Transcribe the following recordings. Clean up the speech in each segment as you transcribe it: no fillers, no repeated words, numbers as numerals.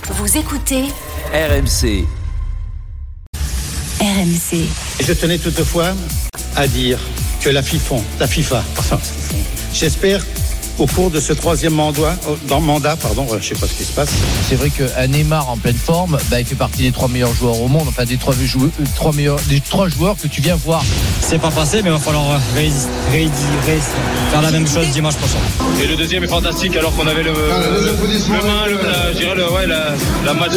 Vous écoutez RMC. RMC. Je tenais toutefois à dire que la FIFA, j'espère au cours de ce troisième mandat, je sais pas ce qui se passe. C'est vrai qu'un Neymar en pleine forme, il fait partie des 3 meilleurs joueurs au monde, enfin des 3 joueurs que tu viens voir. C'est pas passé, mais il va falloir faire la même chose dimanche prochain. Et le deuxième est fantastique, alors qu'on avait le match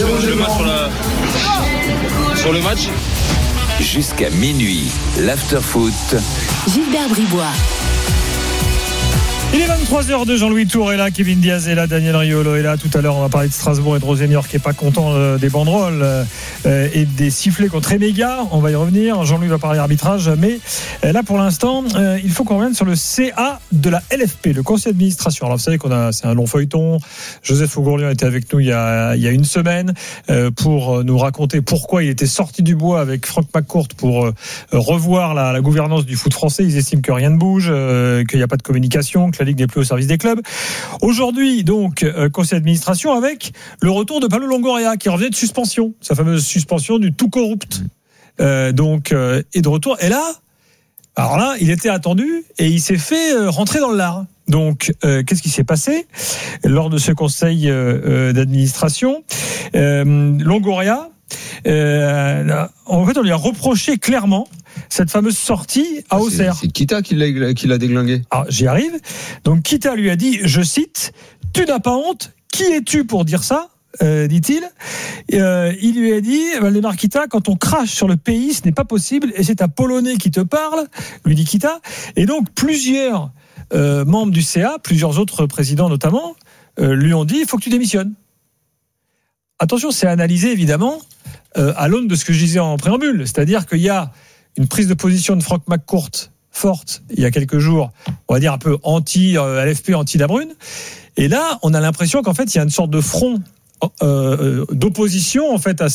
sur le match. Jusqu'à minuit, l'after-foot. Gilbert Bribois. Il est 23h, Jean-Louis Tour est là, Kevin Diaz est là, Daniel Riolo est là. Tout à l'heure, on va parler de Strasbourg et de Rosémior qui n'est pas content des banderoles et des sifflets contre Emega. On va y revenir. Jean-Louis va parler arbitrage. Mais là, pour l'instant, il faut qu'on revienne sur le CA de la LFP, le conseil d'administration. Alors, vous savez c'est un long feuilleton. Joseph Ougourlian était avec nous il y a une semaine pour nous raconter pourquoi il était sorti du bois avec Franck McCourt pour revoir la gouvernance du foot français. Ils estiment que rien ne bouge, qu'il n'y a pas de communication, que la Ligue n'est plus au service des clubs. Aujourd'hui, donc, conseil d'administration avec le retour de Pablo Longoria qui revenait de suspension, sa fameuse suspension du tout corrupt. Et de retour. Et là, il était attendu et il s'est fait rentrer dans le lard. Donc, qu'est-ce qui s'est passé lors de ce conseil d'administration? Longoria, en fait, on lui a reproché clairement cette fameuse sortie à Auxerre. C'est Kita qui l'a déglingué. Alors, j'y arrive. Donc, Kita lui a dit, je cite, « Tu n'as pas honte? Qui es-tu pour dire ça ?» dit-il. Il lui a dit, Valdemar Kita, quand on crache sur le pays, ce n'est pas possible et c'est un Polonais qui te parle, lui dit Kita. Et donc, plusieurs membres du CA, plusieurs autres présidents notamment, lui ont dit, il faut que tu démissionnes. Attention, c'est analysé évidemment à l'aune de ce que je disais en préambule. C'est-à-dire qu'il y a une prise de position de Franck McCourt forte il y a quelques jours, on va dire un peu anti-LFP, anti-Labrune. Et là, on a l'impression qu'en fait, il y a une sorte de front d'opposition en fait à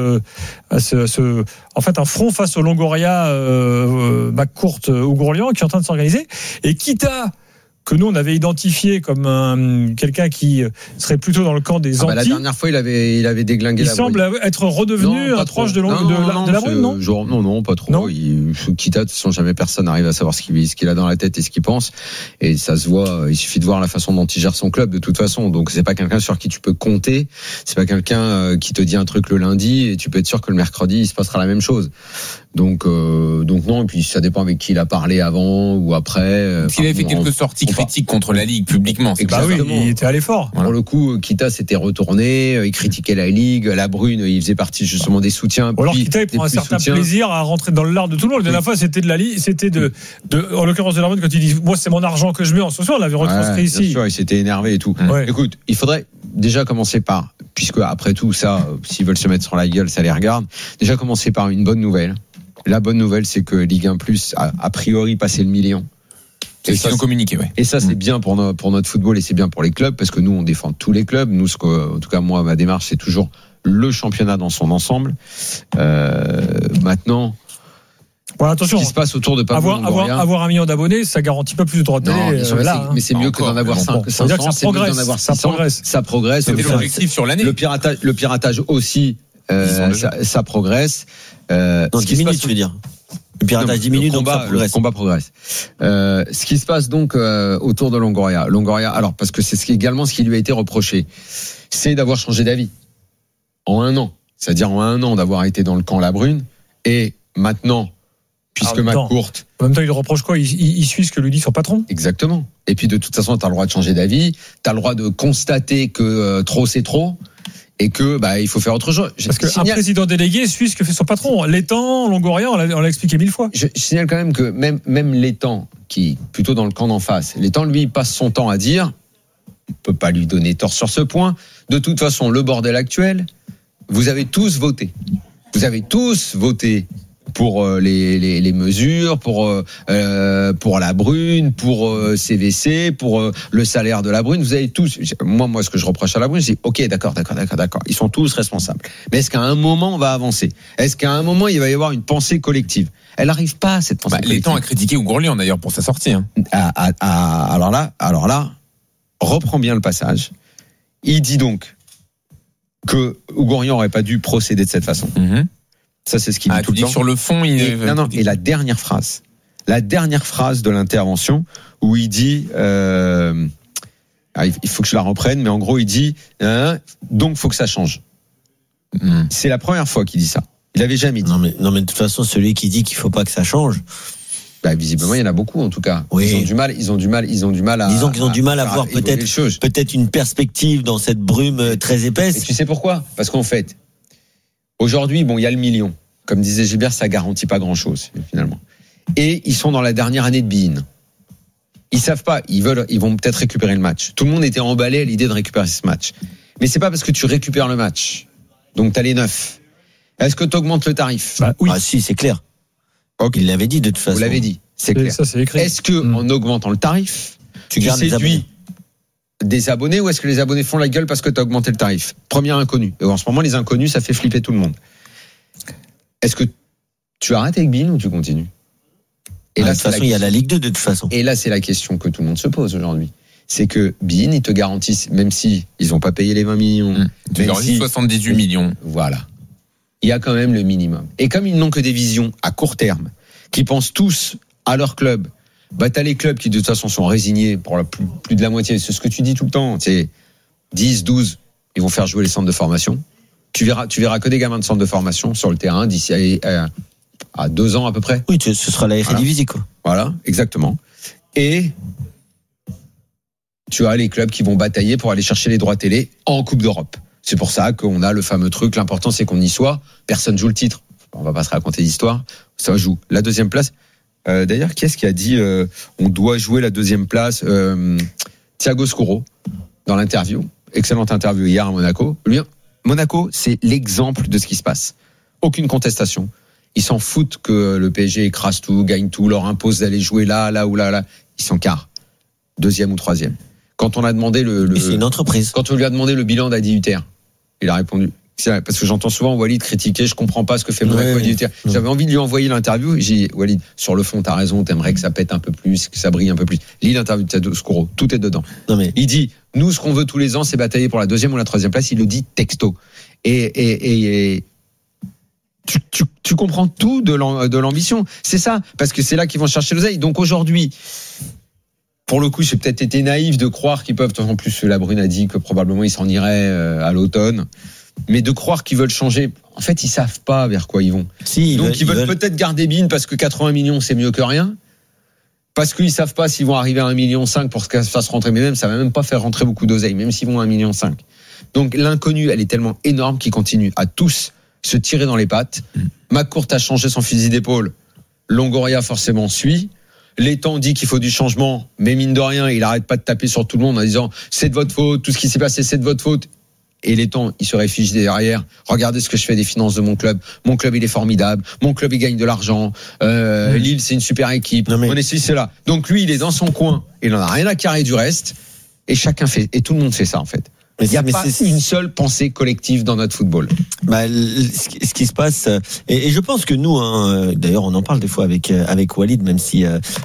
un front face au Longoria, McCourt, Ougourlian qui est en train de s'organiser. Et Kita, que nous on avait identifié comme quelqu'un qui serait plutôt dans le camp des anti. La dernière fois il avait déglingué. Il semble être redevenu un proche de Labrune, non ? Non, pas trop. Kita, de toute façon, jamais personne n'arrive à savoir ce qu'il a dans la tête et ce qu'il pense. Et ça se voit. Il suffit de voir la façon dont il gère son club de toute façon. Donc c'est pas quelqu'un sur qui tu peux compter. C'est pas quelqu'un qui te dit un truc le lundi et tu peux être sûr que le mercredi il se passera la même chose. Donc non. Et puis ça dépend avec qui il a parlé avant ou après. S'il avait fait quelques sorties critiques contre la Ligue publiquement, c'est oui, il était allé fort. Pour le coup, Kita s'était retourné, il critiquait la Ligue, Labrune, il faisait partie justement des soutiens. Ou alors Kita, il prend un certain plaisir à rentrer dans le lard de tout le monde. La dernière fois, c'était de la Ligue, c'était en l'occurrence de Labrune quand il dit, moi c'est mon argent que je mets en ce soir, on l'avait retranscrit ici. Bien sûr, il s'était énervé et tout. Ouais. Écoute, il faudrait déjà commencer par, puisque après tout ça, s'ils veulent se mettre sur la gueule, ça les regarde. Déjà commencer par une bonne nouvelle. La bonne nouvelle, c'est que Ligue 1 Plus a priori passé le million. C'est ce qu'ils ont communiqué, ouais. Et ça, c'est bien pour notre football et c'est bien pour les clubs parce que nous, on défend tous les clubs. Nous, en tout cas, moi, ma démarche, c'est toujours le championnat dans son ensemble. Maintenant, attention, ce qui se passe autour de Pablo Longoria, avoir 1 million d'abonnés, ça garantit pas plus de droits de télé. Mais c'est mieux que d'en avoir 500. Ça progresse. Ça progresse. C'était l'objectif sur l'année. Le piratage aussi, ça progresse. Diminue, tu veux dire. Le piratage diminue, donc le combat progresse. Ce qui se passe donc autour de Longoria, alors parce que c'est également ce qui lui a été reproché, c'est d'avoir changé d'avis en 1 an. C'est-à-dire en 1 an d'avoir été dans le camp Labrune et maintenant, puisque McCourt. En même temps, il reproche quoi ? Il suit ce que lui dit son patron. Exactement. Et puis de toute façon, tu as le droit de changer d'avis, tu as le droit de constater que trop c'est trop. Et que il faut faire autre chose. Parce qu'un président délégué suit ce que fait son patron. L'étang, Longoria, on l'a expliqué 1000 fois. Je signale quand même que même l'étang, qui est plutôt dans le camp d'en face, l'étang, lui, il passe son temps à dire, on peut pas lui donner tort sur ce point, de toute façon, le bordel actuel, vous avez tous voté. Vous avez tous voté pour les mesures, pour Labrune, pour CVC, pour le salaire de Labrune. Vous avez tous. Moi, ce que je reproche à Labrune, c'est ok, d'accord. Ils sont tous responsables. Mais est-ce qu'à un moment on va avancer ? Est-ce qu'à un moment il va y avoir une pensée collective ? Elle n'arrive pas cette pensée collective. L'étang a critiqué Ougourlian d'ailleurs pour sa sortie. Alors là, reprends bien le passage. Il dit donc que Ougorian n'aurait pas dû procéder de cette façon. Ça, c'est ce qu'il dit tout le temps. Sur le fond, Non. Et la dernière phrase de l'intervention où il dit, il faut que je la reprenne, mais en gros, il dit, donc faut que ça change. C'est la première fois qu'il dit ça. Il avait jamais dit. Non, mais de toute façon, celui qui dit qu'il faut pas que ça change. Visiblement, il y en a beaucoup, en tout cas. Oui. Ils ont du mal à. Disons qu'ils ont du mal à voir peut-être une perspective dans cette brume très épaisse. Et tu sais pourquoi? Parce qu'en fait, aujourd'hui, il y a le million. Comme disait Gilbert, ça garantit pas grand-chose, finalement. Et ils sont dans la dernière année de Bein. Ils savent pas, ils vont peut-être récupérer le match. Tout le monde était emballé à l'idée de récupérer ce match. Mais c'est pas parce que tu récupères le match. Donc t'as les 9. Est-ce que tu augmentes le tarif? Oui. Ah si, c'est clair. Okay. Il l'avait dit de toute façon. Vous l'avez dit, c'est clair. Ça, c'est écrit. Est-ce que en augmentant le tarif, tu séduis des abonnés ou est-ce que les abonnés font la gueule parce que tu as augmenté le tarif? Premier inconnu. Et en ce moment, les inconnus, ça fait flipper tout le monde. Est-ce que tu arrêtes avec Bein ou tu continues? Et là, de toute façon, il y a la Ligue 2 de toute façon. Et là, c'est la question que tout le monde se pose aujourd'hui. C'est que Bein, ils te garantissent, même si ils n'ont pas payé les 20 millions. Tu leur dis 78 millions. Voilà. Il y a quand même le minimum. Et comme ils n'ont que des visions à court terme, qui pensent tous à leur club, t'as les clubs qui de toute façon sont résignés pour plus de la moitié. C'est ce que tu dis tout le temps. C'est 10, 12, ils vont faire jouer les centres de formation. Tu verras que des gamins de centre de formation sur le terrain d'ici à 2 ans à peu près. Oui, ce sera la Eredivisie, quoi. Voilà, exactement. Et tu as les clubs qui vont batailler pour aller chercher les droits télé en Coupe d'Europe. C'est pour ça qu'on a le fameux truc. L'important, c'est qu'on y soit. Personne joue le titre. On va pas se raconter d'histoire. Ça joue la 2e place. D'ailleurs, qui est-ce qui a dit on doit jouer la 2e place? Thiago Scuro dans l'interview. Excellente interview hier à Monaco. Monaco, c'est l'exemple de ce qui se passe. Aucune contestation. Ils s'en foutent que le PSG écrase tout, gagne tout, leur impose d'aller jouer là ou là. Ils sont quart. 2e ou 3e. Quand on a demandé c'est une entreprise. Quand on lui a demandé le bilan d'Adi Hutter, il a répondu. Parce que j'entends souvent Walid critiquer, je comprends pas ce que fait Monaco Adi Hutter. J'avais envie de lui envoyer l'interview. J'ai dit, Walid, sur le fond, t'as raison, t'aimerais que ça pète un peu plus, que ça brille un peu plus. Lis l'interview de Thiago Scuro, tout est dedans. Il dit, nous, ce qu'on veut tous les ans, c'est batailler pour la 2e ou la 3e place. Il le dit texto. Et tu comprends tout de l'ambition. C'est ça, parce que c'est là qu'ils vont chercher l'oseille. Donc aujourd'hui, pour le coup, j'ai peut-être été naïf de croire qu'ils peuvent. En plus, la Brune a dit que probablement ils s'en iraient à l'automne. Mais de croire qu'ils veulent changer, en fait, ils savent pas vers quoi ils vont. Donc ils veulent peut-être garder Bein parce que 80 millions, c'est mieux que rien. Parce qu'ils savent pas s'ils vont arriver à 1,5 million pour que ça fasse rentrer. Mais même, ça va même pas faire rentrer beaucoup d'oseille, même s'ils vont à 1,5 million. Donc l'inconnu, elle est tellement énorme qu'ils continuent à tous se tirer dans les pattes. McCourt a changé son fusil d'épaule. Longoria forcément suit. L'étang dit qu'il faut du changement, mais mine de rien, il arrête pas de taper sur tout le monde en disant c'est de votre faute, tout ce qui s'est passé c'est de votre faute. Et l'étang, il se réfugie derrière. Regardez ce que je fais des finances de mon club. Mon club, il est formidable. Mon club, il gagne de l'argent. Lille, c'est une super équipe. On est c'est là. Donc lui, il est dans son coin. Il en a rien à carrer du reste. Et chacun fait, et tout le monde fait ça en fait. Il n'y a pas une seule pensée collective dans notre football. Ce qui se passe, et je pense que nous, d'ailleurs, on en parle des fois avec Walid, même si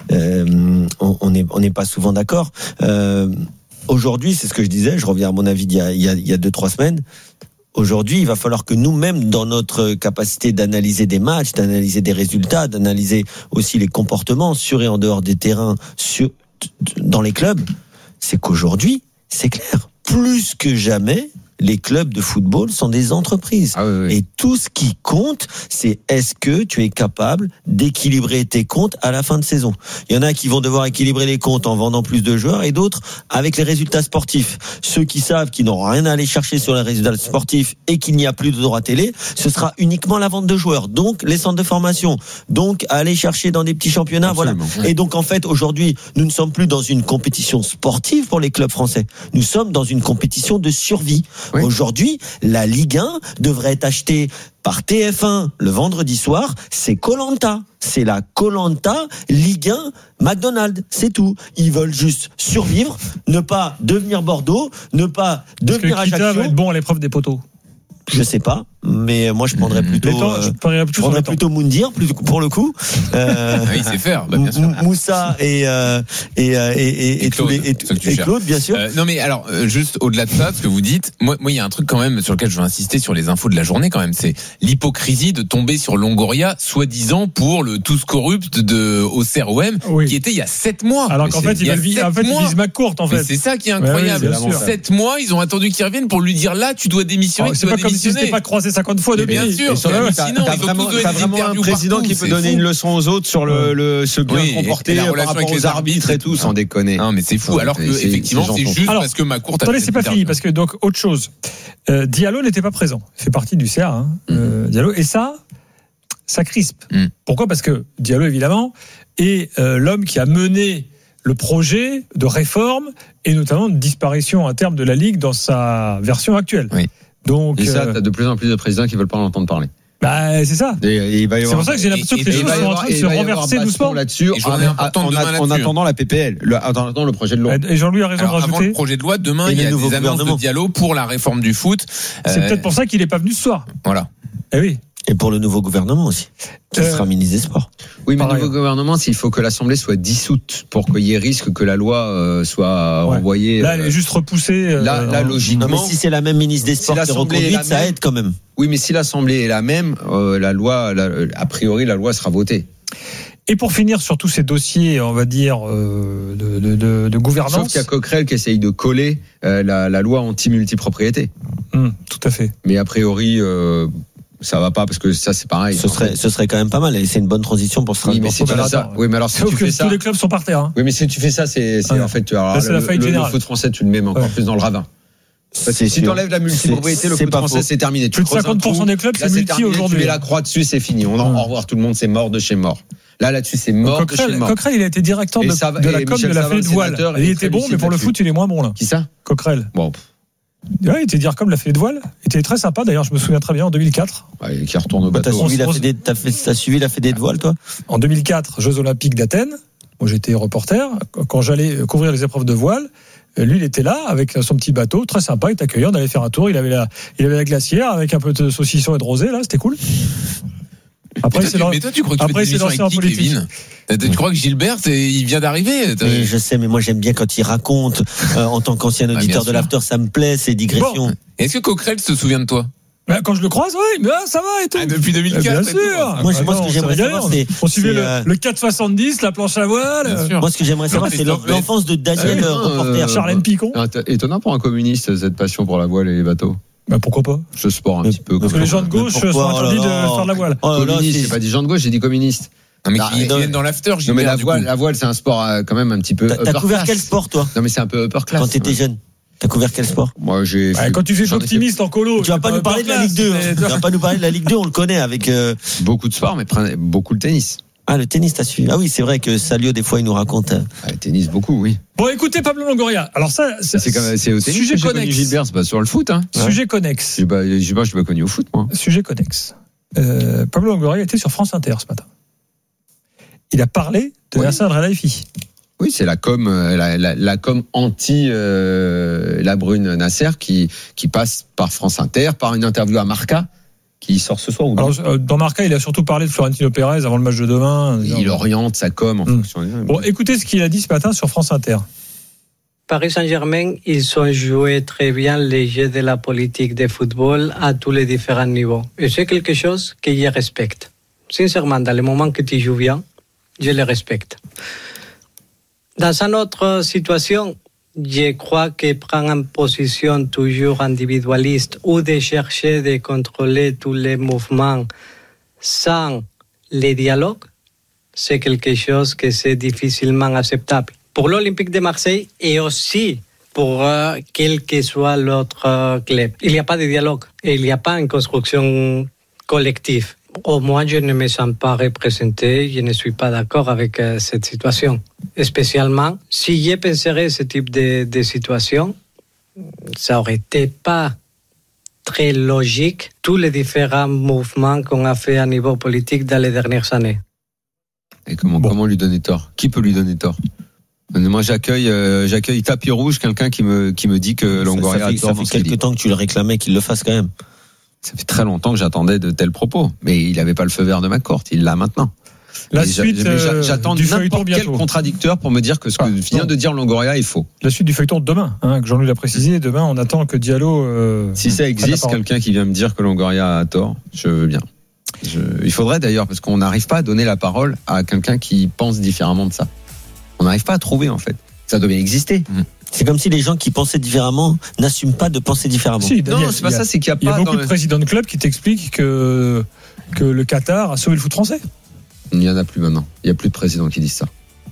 on n'est pas souvent d'accord. Aujourd'hui, c'est ce que je disais. Je reviens à mon avis il y a 2-3 semaines. Aujourd'hui, il va falloir que nous-mêmes, dans notre capacité d'analyser des matchs, d'analyser des résultats, d'analyser aussi les comportements sur et en dehors des terrains, dans les clubs, c'est qu'aujourd'hui, c'est clair. Plus que jamais, les clubs de football sont des entreprises. Et tout ce qui compte, c'est est-ce que tu es capable d'équilibrer tes comptes à la fin de saison. Il y en a qui vont devoir équilibrer les comptes en vendant plus de joueurs et d'autres avec les résultats sportifs. Ceux qui savent qu'ils n'auront rien à aller chercher sur les résultats sportifs et qu'il n'y a plus de droits télé, ce sera uniquement la vente de joueurs. Donc, les centres de formation. Donc, aller chercher dans des petits championnats. Absolument, voilà. Et donc, en fait, aujourd'hui, nous ne sommes plus dans une compétition sportive pour les clubs français. Nous sommes dans une compétition de survie. Oui. Aujourd'hui, la Ligue 1 devrait être achetée par TF1 le vendredi soir. C'est Koh-Lanta. C'est la Koh-Lanta Ligue 1 McDonald's. C'est tout. Ils veulent juste survivre, ne pas devenir Bordeaux, ne pas devenir Ajaccio. Est-ce que Kita va être bon à l'épreuve des poteaux? Je sais pas. mais moi je prendrais plutôt Moundir pour le coup. Il sait faire, bien sûr. Moussa et Claude, bien sûr. Non mais alors juste au-delà de ça, ce que vous dites, moi il y a un truc quand même sur lequel je veux insister sur les infos de la journée quand même, c'est l'hypocrisie de tomber sur Longoria, soi-disant pour le tous corrupt de Auxerre OM, qui était il y a 7 mois. Alors qu'en fait, il vise McCourt en fait. Mais c'est ça qui est incroyable. 7 mois, ils ont attendu qu'il revienne pour lui dire là, tu dois démissionner. C'est pas comme si c'était pas croisé 50 fois depuis. Bien sûr. T'as vraiment un président qui peut donner une leçon aux autres sur se bien comporter par rapport aux arbitres et tout, sans déconner. Non, mais c'est fou. Alors que effectivement, c'est juste parce que McCourt. Attendez, c'est pas fini parce que donc autre chose. Diallo n'était pas présent. Il fait partie du CA. Diallo et ça crispe. Pourquoi ? Parce que Diallo évidemment est l'homme qui a mené le projet de réforme et notamment de disparition à terme de la Ligue dans sa version actuelle. Oui. Donc, et ça, t'as de plus en plus de présidents qui veulent pas en entendre parler. Bah, c'est ça. C'est pour ça que j'ai l'impression que les choses sont en train de se renverser doucement là-dessus en attendant la PPL, en attendant le projet de loi. Et Jean-Louis a raison de rajouter. Avant le projet de loi, demain, il y a des annonces de Diallo pour la réforme du foot. C'est peut-être pour ça qu'il n'est pas venu ce soir. Voilà. Eh oui. Et pour le nouveau gouvernement aussi, qui sera ministre des Sports. Oui, mais le nouveau gouvernement, il faut que l'Assemblée soit dissoute pour qu'il y ait risque que la loi soit renvoyée. Là, elle est juste repoussée. Là, logiquement. Non, mais si c'est la même ministre des Sports qui est reconduite, ça aide quand même. Oui, mais si l'Assemblée est la même, la loi, a priori, la loi sera votée. Et pour finir sur tous ces dossiers, on va dire, de gouvernance. Sauf qu'il y a Coquerel qui essaye de coller la loi anti-multipropriété. Tout à fait. Mais a priori, ça va pas parce que ça c'est pareil. Ce serait quand même pas mal et c'est une bonne transition pour Strasbourg. Oui, mais si tu fais ça, oui, mais alors si tu fais ça, tous les clubs sont par terre. Oui, mais si tu fais ça, c'est en fait le foot français, tu le mets encore plus dans le ravin. Si tu enlèves la multipropriété, le foot français c'est terminé. Plus de 50% des clubs c'est multi aujourd'hui. Tu mets la croix dessus, c'est fini. Au revoir tout le monde, c'est mort de chez mort. Là-dessus, c'est mort de chez mort. Coquerel, il a été directeur de la com de la Fédé de voile. Il était bon, mais pour le foot, il est moins bon là. Qui ça ? Coquerel. Bon. Ouais, il était dire comme la Fédé de voile. Il était très sympa. D'ailleurs, je me souviens très bien en 2004. Ouais, qui retourne au bateau. T'as suivi la Fédé de voile, toi ? En 2004, Jeux Olympiques d'Athènes. Moi, j'étais reporter. Quand j'allais couvrir les épreuves de voile, lui, il était là avec son petit bateau, très sympa. Il était accueillant. On allait faire un tour. Il avait la glacière avec un peu de saucisson et de rosé. Là, c'était cool. Après, mais toi, tu crois que tu fais des émissions avec qui, Kevin ? Tu crois que Gilbert, il vient d'arriver ? Je sais, mais moi j'aime bien quand il raconte. En tant qu'ancien auditeur de l'After, ça me plaît, ces digressions. Bon. Est-ce que Coquerel se souvient de toi ? Quand je le croise, oui, mais ça va et tout. Depuis 2004, bien sûr. Moi, ce que j'aimerais savoir, c'est on suivait le 4,70, la planche à voile. Moi, ce que j'aimerais savoir, c'est l'enfance de Daniel, reporter. Charlène Picon. Étonnant pour un communiste cette passion pour la voile et les bateaux. Pourquoi pas ? Ce sport un petit peu. Parce que les gens de gauche sont interdits de faire de la voile. Communiste, j'ai pas dit gens de gauche, j'ai dit communiste. Non mais qui viennent dans l'after. Non mais la voile, c'est un sport quand même un petit peu. T'as couvert quel sport toi ? Non mais c'est un peu upper class. Quand t'étais jeune. T'as couvert quel sport ? Moi j'ai. Quand tu fais optimiste en colo. Tu vas pas nous parler de la Ligue 2. Tu vas pas nous parler de la Ligue 2, on le connaît avec. Beaucoup de sports, mais beaucoup le tennis. Ah, le tennis, t'as suivi. Ah oui, c'est vrai que Salio, des fois, il nous raconte. Le tennis, beaucoup, oui. Bon, écoutez, Pablo Longoria. Alors ça, c'est au tennis. Sujet que j'ai connexe. Connu Gilbert, c'est pas sur le foot, hein. Sujet connexe. Je suis pas connu au foot, moi. Sujet connexe. Pablo Longoria était sur France Inter ce matin. Il a parlé de Nasser Al-Khelaifi. Oui, c'est la com anti la Brune Nasser qui passe par France Inter, par une interview à Marca. Qui sort ce soir ou non ? Alors, dans Marca, il a surtout parlé de Florentino Pérez avant le match de demain. Il oriente sa com en fonction. Bon, écoutez ce qu'il a dit ce matin sur France Inter. Paris Saint-Germain, ils ont joué très bien les jeux de la politique de football à tous les différents niveaux. Et c'est quelque chose que je respecte. Sincèrement, dans le moment que tu joues bien, je le respecte. Dans une autre situation, je crois que prendre une position toujours individualiste ou de chercher de contrôler tous les mouvements sans les dialogues, c'est quelque chose que c'est difficilement acceptable. Pour l'Olympique de Marseille et aussi pour quel que soit l'autre club. Il n'y a pas de dialogue et il n'y a pas une construction collective. Au moins, je ne me sens pas représenté, je ne suis pas d'accord avec cette situation. Spécialement, si je penserais ce type de situation, ça aurait été pas très logique, tous les différents mouvements qu'on a fait à niveau politique dans les dernières années. Et comment lui donner tort ? Qui peut lui donner tort ? Moi, j'accueille tapis rouge quelqu'un qui me dit que Longoria a tort. Ça fait quelques temps que tu le réclamais qu'il le fasse quand même. Ça fait très longtemps que j'attendais de tels propos, mais il n'avait pas le feu vert de McCourt, il l'a maintenant. La Et suite j'attends du feuilleton n'importe quel bientôt. contradicteur pour me dire que ce que vient de dire Longoria est faux. La suite du feuilleton demain, que Jean-Louis l'a précisé. Demain, on attend que Diallo. Si ça existe, quelqu'un qui vient me dire que Longoria a tort, je veux bien. Il faudrait d'ailleurs, parce qu'on n'arrive pas à donner la parole à quelqu'un qui pense différemment de ça. On n'arrive pas à trouver, en fait. Ça doit bien exister. C'est comme si les gens qui pensaient différemment n'assument pas de penser différemment. Si, Daniel, non, c'est pas ça, c'est qu'il y a pas. Il y a beaucoup de présidents de clubs qui t'expliquent que le Qatar a sauvé le foot français. Il n'y en a plus maintenant. Il n'y a plus de présidents qui disent ça.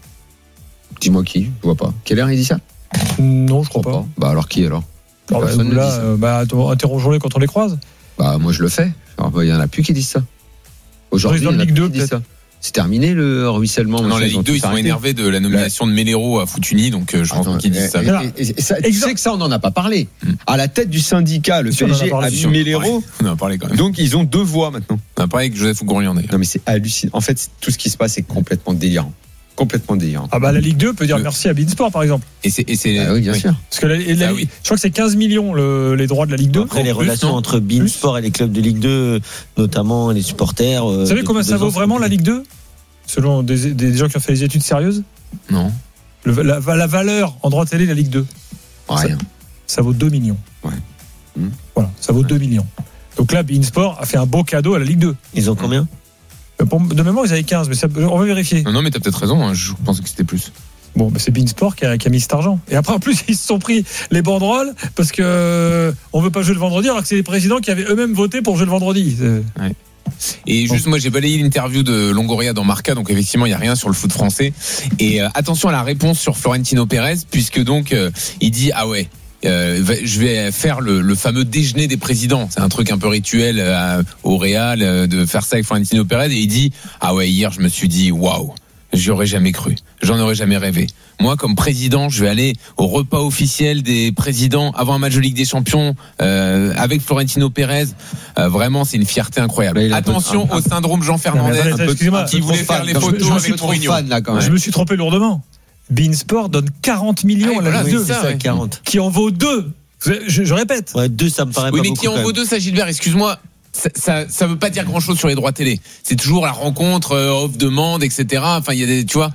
Dis-moi qui, je vois pas. Keller, il dit ça? Non, je crois pas. Bah alors qui alors? Personne ne dit ça. Interrogeons-les quand on les croise. Bah moi je le fais. Alors, il n'y en a plus qui disent ça. Aujourd'hui, il y en a Ligue plus 2, qui disent ça. C'est terminé le ruissellement. Non, la Ligue 2, ils sont énervés de la nomination de Melero à Foutuni, donc je pense qu'ils disent ça. Tu sais que ça, on n'en a pas parlé. À la tête du syndicat, le PSG a mis Melero. On en a parlé quand même. Donc ils ont 2 voix maintenant. On a parlé avec Joseph Gourlian d'ailleurs. Non mais c'est hallucinant. En fait, tout ce qui se passe est complètement délirant. Complètement délirant. Ah bah la Ligue 2 peut dire merci à Beansport par exemple. Et c'est oui, bien sûr. Parce que je crois que c'est 15 millions les droits de la Ligue 2. Après les relations entre Beansport et les clubs de Ligue 2, notamment les supporters. Vous savez combien ça vaut vraiment la Ligue 2 selon des gens qui ont fait des études sérieuses? Non. La valeur en droit de télé de la Ligue 2. Rien. Ça vaut 2 millions. Ouais. Voilà, ça vaut 2 millions. Donc là, Beansport a fait un beau cadeau à la Ligue 2. Ils ont combien? De mémoire, ils avaient 15, mais on va vérifier. Non, mais t'as peut-être raison, je pensais que c'était plus. Bon, c'est Beansport qui a mis cet argent. Et après, en plus, ils se sont pris les banderoles parce que on veut pas jouer le vendredi, alors que c'est les présidents qui avaient eux-mêmes voté pour jouer le vendredi. Ouais. Et juste, moi, j'ai balayé l'interview de Longoria dans Marca, donc effectivement, il n'y a rien sur le foot français. Et attention à la réponse sur Florentino Pérez, puisque donc, il dit, ah ouais, je vais faire le fameux déjeuner des présidents. C'est un truc un peu rituel au Real de faire ça avec Florentino Pérez. Et il dit, ah ouais, hier, je me suis dit, waouh, j'y aurais jamais cru. J'en aurais jamais rêvé. Moi, comme président, je vais aller au repas officiel des présidents avant un match de Ligue des Champions avec Florentino Pérez. Vraiment, c'est une fierté incroyable. Attention au syndrome Jean Fernandez qui voulait faire les photos avec Mourinho. Je me suis trompé lourdement. Beansport donne 40 millions à la Ligue 2. Ça, 40. Qui en vaut 2. Je répète. Ouais, 2, ça me paraît pas beaucoup. Oui, mais qui en vaut 2, ça, Gilbert, excuse-moi. Ça veut pas dire grand chose sur les droits télé. C'est toujours la rencontre, offre, demande, etc. Enfin, il y a des, tu vois.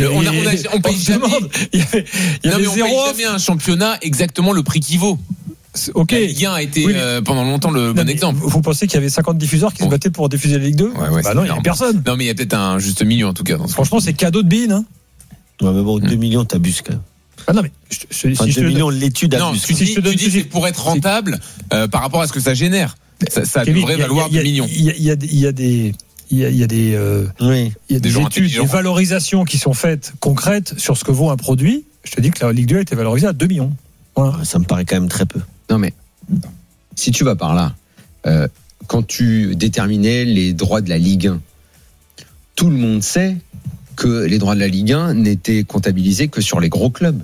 On paye jamais. Non, mais on paye jamais un championnat exactement le prix qu'il vaut. Ok. La Ligue 1 a été pendant longtemps le bon exemple. Vous pensez qu'il y avait 50 diffuseurs qui se battaient pour diffuser la Ligue 2? Ouais, bah non, il n'y a personne. Non, mais il y a peut-être un juste milieu en tout cas. Franchement, c'est cadeau de Bean. Ouais, mais bon, 2 millions, t'abuses quand même. Ah non, mais si 2 millions, l'étude abuse. Non, tu dis que c'est pour être rentable par rapport à ce que ça génère. Ça devrait valoir 2 millions. Il y a des études, des valorisations qui sont faites concrètes sur ce que vaut un produit. Je te dis que la Ligue 2 a été valorisée à 2 millions. Voilà. Ça me paraît quand même très peu. Non mais, si tu vas par là, quand tu déterminais les droits de la Ligue 1, tout le monde sait que les droits de la Ligue 1 n'étaient comptabilisés que sur les gros clubs.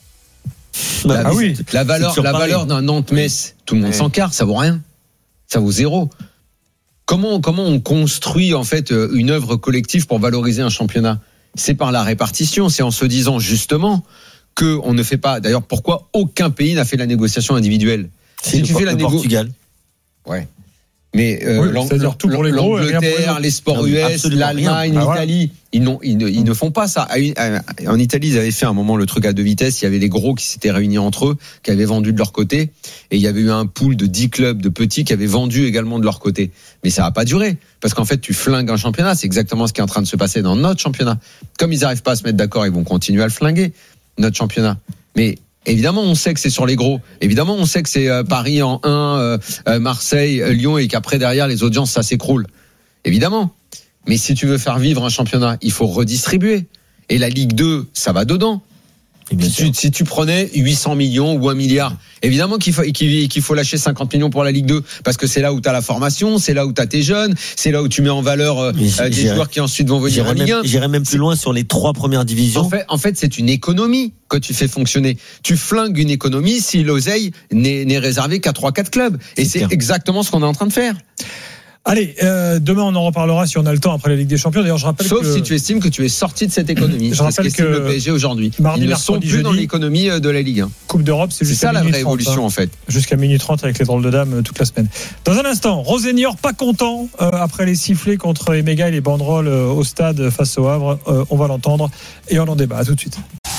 La valeur d'un Nantes-Metz, tout le monde s'en carre, ça vaut rien. Ça vaut 0. Comment on construit en fait une œuvre collective pour valoriser un championnat? C'est par la répartition, c'est en se disant justement que on ne fait pas. D'ailleurs, pourquoi aucun pays n'a fait la négociation individuelle? Si tu fais la Portugal. Ouais. Mais l'Angleterre, les sports US, l'Allemagne, l'Italie, ils ne font pas ça. En Italie, ils avaient fait un moment le truc à 2 vitesses. Il y avait les gros qui s'étaient réunis entre eux, qui avaient vendu de leur côté, et il y avait eu un pool de 10 clubs de petits qui avaient vendu également de leur côté. Mais ça n'a pas duré, parce qu'en fait, tu flingues un championnat. C'est exactement ce qui est en train de se passer dans notre championnat. Comme ils n'arrivent pas à se mettre d'accord, ils vont continuer à le flinguer, notre championnat. Mais évidemment, on sait que c'est sur les gros. Évidemment, on sait que c'est Paris en 1, Marseille, Lyon, et qu'après, derrière, les audiences, ça s'écroule. Évidemment. Mais si tu veux faire vivre un championnat, il faut redistribuer. Et la Ligue 2, ça va dedans. Si tu prenais 800 millions ou 1 milliard, évidemment qu'il faut lâcher 50 millions pour la Ligue 2, parce que c'est là où tu as la formation, c'est là où tu as tes jeunes, c'est là où tu mets en valeur des joueurs qui ensuite vont venir en Ligue 1. J'irais même plus loin sur les 3 premières divisions. En fait, c'est une économie que tu fais fonctionner. Tu flingues une économie si l'oseille n'est réservé qu'à 3-4 clubs. Et c'est exactement ce qu'on est en train de faire. Allez, demain on en reparlera si on a le temps après la Ligue des Champions. D'ailleurs, je rappelle Sauf si tu estimes que tu es sorti de cette économie. Je rappelle que le PSG aujourd'hui. Mardi, ils ne sont plus dans l'économie de la Ligue 1. Coupe d'Europe, c'est ça la vraie évolution en fait. Jusqu'à minuit 30 avec les drôles de dames toute la semaine. Dans un instant, Rosenior pas content après les sifflets contre Emega et les banderoles au stade face au Havre. On va l'entendre et on en débat. À tout de suite.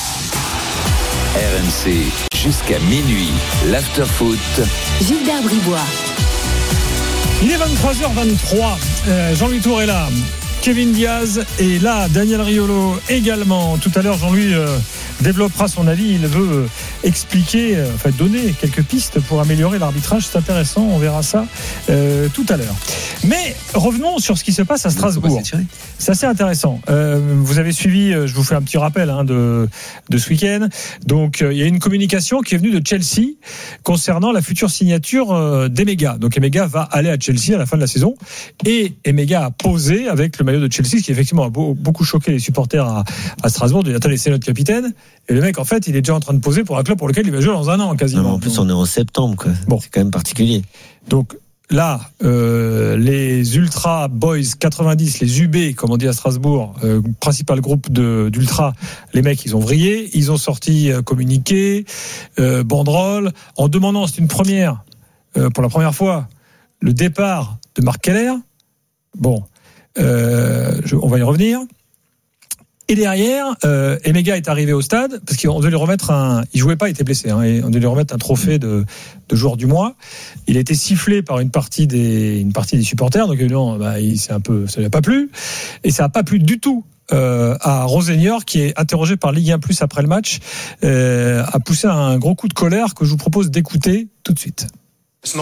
RMC jusqu'à minuit, l'after-foot. Gilbert Bribois. Il est 23h23. Jean-Louis Tour est là. Kevin Diaz est là. Daniel Riolo également. Tout à l'heure, Jean-Louis développera son avis. Il veut expliquer, donner quelques pistes pour améliorer l'arbitrage. C'est intéressant. On verra ça tout à l'heure. Mais revenons sur ce qui se passe à Strasbourg. C'est assez intéressant. Vous avez suivi, je vous fais un petit rappel de ce week-end. Donc, il y a une communication qui est venue de Chelsea concernant la future signature d'Emega. Donc, Emega va aller à Chelsea à la fin de la saison. Et Emega a posé avec le maillot de Chelsea, ce qui effectivement a beaucoup choqué les supporters à Strasbourg. De dire, attendez, c'est notre capitaine. Et le mec, en fait, il est déjà en train de poser pour un club pour lequel il va jouer dans un an, quasiment. Non, en plus, on est en septembre, quoi. Bon. C'est quand même particulier. Donc, là, les Ultra Boys 90, les UB, comme on dit à Strasbourg, principal groupe d'Ultra, les mecs, ils ont vrillé, ils ont sorti communiqué, banderole, en demandant, c'est une première, pour la première fois, le départ de Marc Keller. Bon, on va y revenir. Et derrière, Emega est arrivé au stade parce qu'on devait lui remettre il jouait pas, il était blessé, et on devait lui remettre un trophée de joueur du mois. Il a été sifflé par une partie des supporters, donc évidemment, ça lui a pas plu, et ça a pas plu du tout. À Rosenior, qui est interrogé par Ligue 1 Plus après le match, a poussé un gros coup de colère que je vous propose d'écouter tout de suite. Ce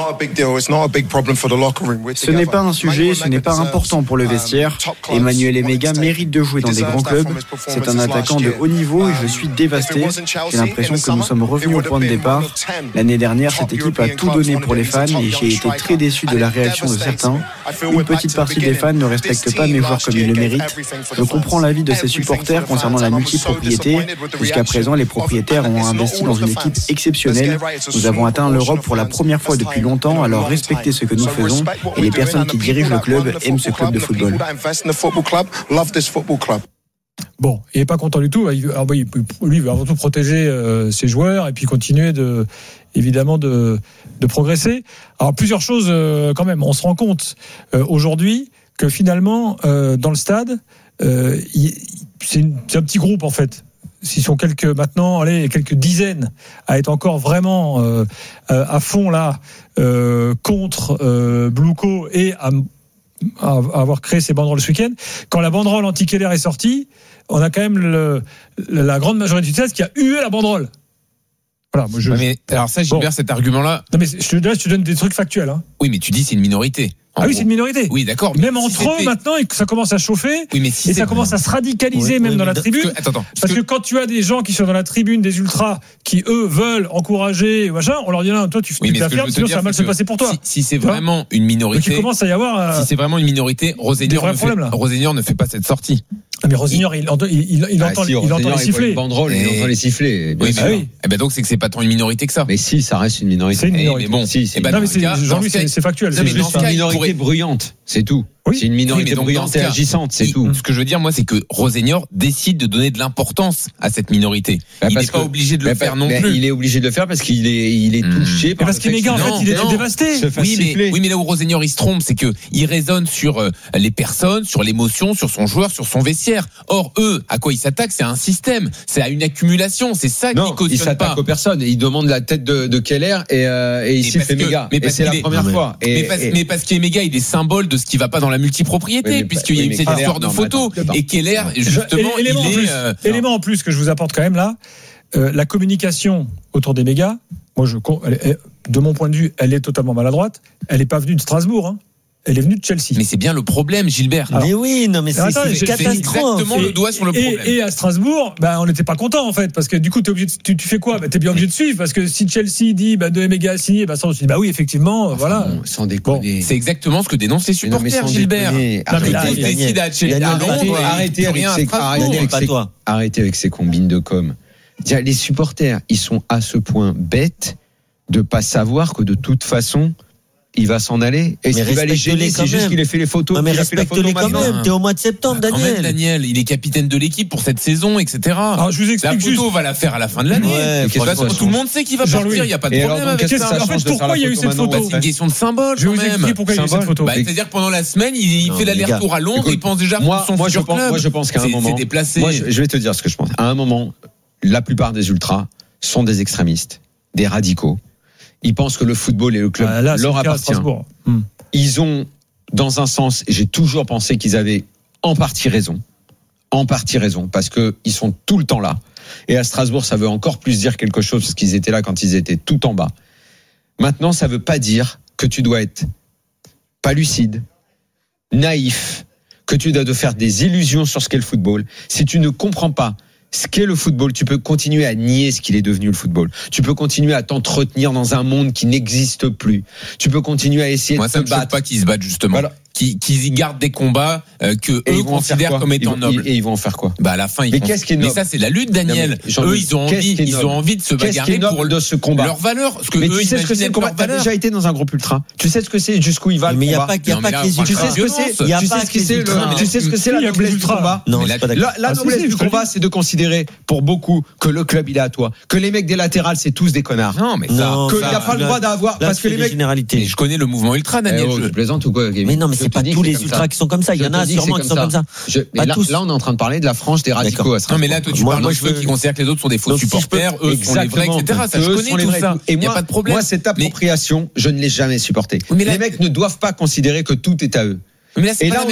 n'est pas un sujet, ce n'est pas important pour le vestiaire. Emmanuel Emega mérite de jouer dans des grands clubs. C'est un attaquant de haut niveau et je suis dévasté. J'ai l'impression que nous sommes revenus au point de départ. L'année dernière, cette équipe a tout donné pour les fans et j'ai été très déçu de la réaction de certains. Une petite partie des fans ne respecte pas mes joueurs comme ils le méritent. Je comprends l'avis de ces supporters concernant la multipropriété. Jusqu'à présent, les propriétaires ont investi dans une équipe exceptionnelle. Nous avons atteint l'Europe pour la première fois depuis longtemps, alors respectez ce que nous faisons et les personnes qui dirigent le club aiment ce club de football. Bon, il n'est pas content du tout. Lui, il veut avant tout protéger ses joueurs et puis continuer évidemment de progresser. Alors plusieurs choses quand même. On se rend compte aujourd'hui que finalement dans le stade, c'est un petit groupe en fait. S'ils sont quelques dizaines à être encore vraiment à fond là contre Bluco et à avoir créé ces banderoles ce week-end. Quand la banderole anti-Keller est sortie, on a quand même la grande majorité du stade qui a hué la banderole. Voilà, mais alors ça, Gilbert, cet argument-là. Non mais je te donne des trucs factuels. Oui, mais tu dis c'est une minorité. Oui, c'est une minorité. Oui, d'accord. Même entre eux, maintenant, ça commence à chauffer. Oui, mais et ça commence à se radicaliser même dans la tribune. Parce que quand tu as des gens qui sont dans la tribune des ultras, qui eux veulent encourager, machin, on leur dit non, toi tu fais ta ferme, sinon ça va mal se passer pour toi. Si c'est vraiment une minorité. Donc il commence à y avoir. Si c'est vraiment une minorité, Rosenior ne fait pas cette sortie. Mais Rosenior, il entend les sifflets. Il entend les sifflets. Oui, donc c'est que c'est pas tant une minorité que ça. Mais si, ça reste une minorité. C'est une minorité. Mais bon, Jean-Louis, c'est factuel. C'est juste une minorité bruyante, c'est tout. Oui. C'est une minorité bruyante et agissante, c'est tout. Ce que je veux dire, moi, c'est que Rosenior décide de donner de l'importance à cette minorité. Il n'est pas obligé de le faire non plus. Il est obligé de le faire parce qu'il est touché par. Parce qu'Emega, en fait, il est dévasté. Oui, mais là où Rosenior il se trompe, c'est que il raisonne sur les personnes, sur l'émotion, sur son joueur, sur son vestiaire. Or, eux, à quoi ils s'attaquent, c'est à un système, c'est à une accumulation. C'est ça qui cautionne pas. Ils s'attaquent aux personnes. Ils demandent la tête de Keller et il siffle Emega. Et c'est la première fois. Mais parce qu'Emega, il est symbole de ce qui va pas dans la multipropriété, puisqu'il y a eu cette histoire de photos. Et Keller, justement, élément en plus que je vous apporte quand même là, la communication autour d'Emega, moi, de mon point de vue, elle est totalement maladroite. Elle n'est pas venue de Strasbourg, Elle est venue de Chelsea. Mais c'est bien le problème, Gilbert. Mais oui, non, mais c'est exactement le doigt sur le problème. Et à Strasbourg, on n'était pas content en fait, parce que du coup, tu fais quoi ? T'es bien obligé de suivre, parce que si Chelsea dit de Emega a signé, ça on se dit oui, effectivement, voilà. Sans déconner. C'est exactement ce que dénoncent les supporters, Gilbert. Arrêtez avec ces combines de com. Les supporters, ils sont à ce point bêtes de pas savoir que de toute façon, il va s'en aller. Est-ce qu'il va les gêner? C'est juste qu'il a fait les photos. Non, mais respecte-les quand même. T'es au mois de septembre, Daniel. Daniel, il est capitaine de l'équipe pour cette saison, etc. Alors, je vous explique la photo va la faire à la fin de l'année. Ouais, tout le monde sait qu'il va partir. Il n'y a pas de problème avec ça. En fait, pourquoi il y a eu cette photo? C'est une question de symbole. Je vais vous expliquer pourquoi il y a eu cette photo. C'est-à-dire que pendant la semaine, il fait l'aller-retour à Londres. Il pense déjà pour son futur club. Moi, je pense qu'à un moment, c'est déplacé. Moi, je vais te dire ce que je pense. À un moment, la plupart des ultras sont des extrémistes, des radicaux. Ils pensent que le football et le club leur appartient. Ils ont, dans un sens, et j'ai toujours pensé qu'ils avaient en partie raison, parce que ils sont tout le temps là. Et à Strasbourg, ça veut encore plus dire quelque chose parce qu'ils étaient là quand ils étaient tout en bas. Maintenant, ça veut pas dire que tu dois être pas lucide, naïf, que tu dois te faire des illusions sur ce qu'est le football. Si tu ne comprends pas ce qu'est le football, tu peux continuer à nier ce qu'il est devenu le football. Tu peux continuer à t'entretenir dans un monde qui n'existe plus. Tu peux continuer à essayer de te battre. Moi, ça me choque pas qu'ils se battent justement. Voilà. Qu'ils y gardent des combats que eux considèrent comme étant nobles. Et ils vont en faire quoi? Bah à la fin, mais ça c'est la lutte, Daniel. Eux, ils ont envie de se bagarrer pour de ce combat. Leur valeur. Ce que mais eux, tu sais ce que c'est le combat. T'as déjà été dans un groupe ultra. Tu sais ce que c'est, jusqu'où il va le combat. Mais il y a pas que les ultras. Tu sais ce que c'est. Tu sais ce que c'est la noblesse du combat. Non, la noblesse du combat, c'est de considérer pour beaucoup que le club il est à toi, que les mecs des latérales c'est tous des connards. Non, mais ça, qu'il n'y a pas le droit d'avoir parce que les mecs. Je connais le mouvement ultra, Daniel. Je plaisante ou quoi? Mais non, mais c'est pas tous les ultras qui sont comme ça. Il y en a sûrement qui sont comme ça. Là, on est en train de parler de la frange des radicaux. Non, mais là, toi, tu parles de ceux qui considèrent que les autres sont des faux supporters, eux sont les vrais, etc. Ça, je connais tout ça. Il n'y a pas de problème. Moi, cette appropriation, je ne l'ai jamais supportée. Les mecs ne doivent pas considérer que tout est à eux. Et là,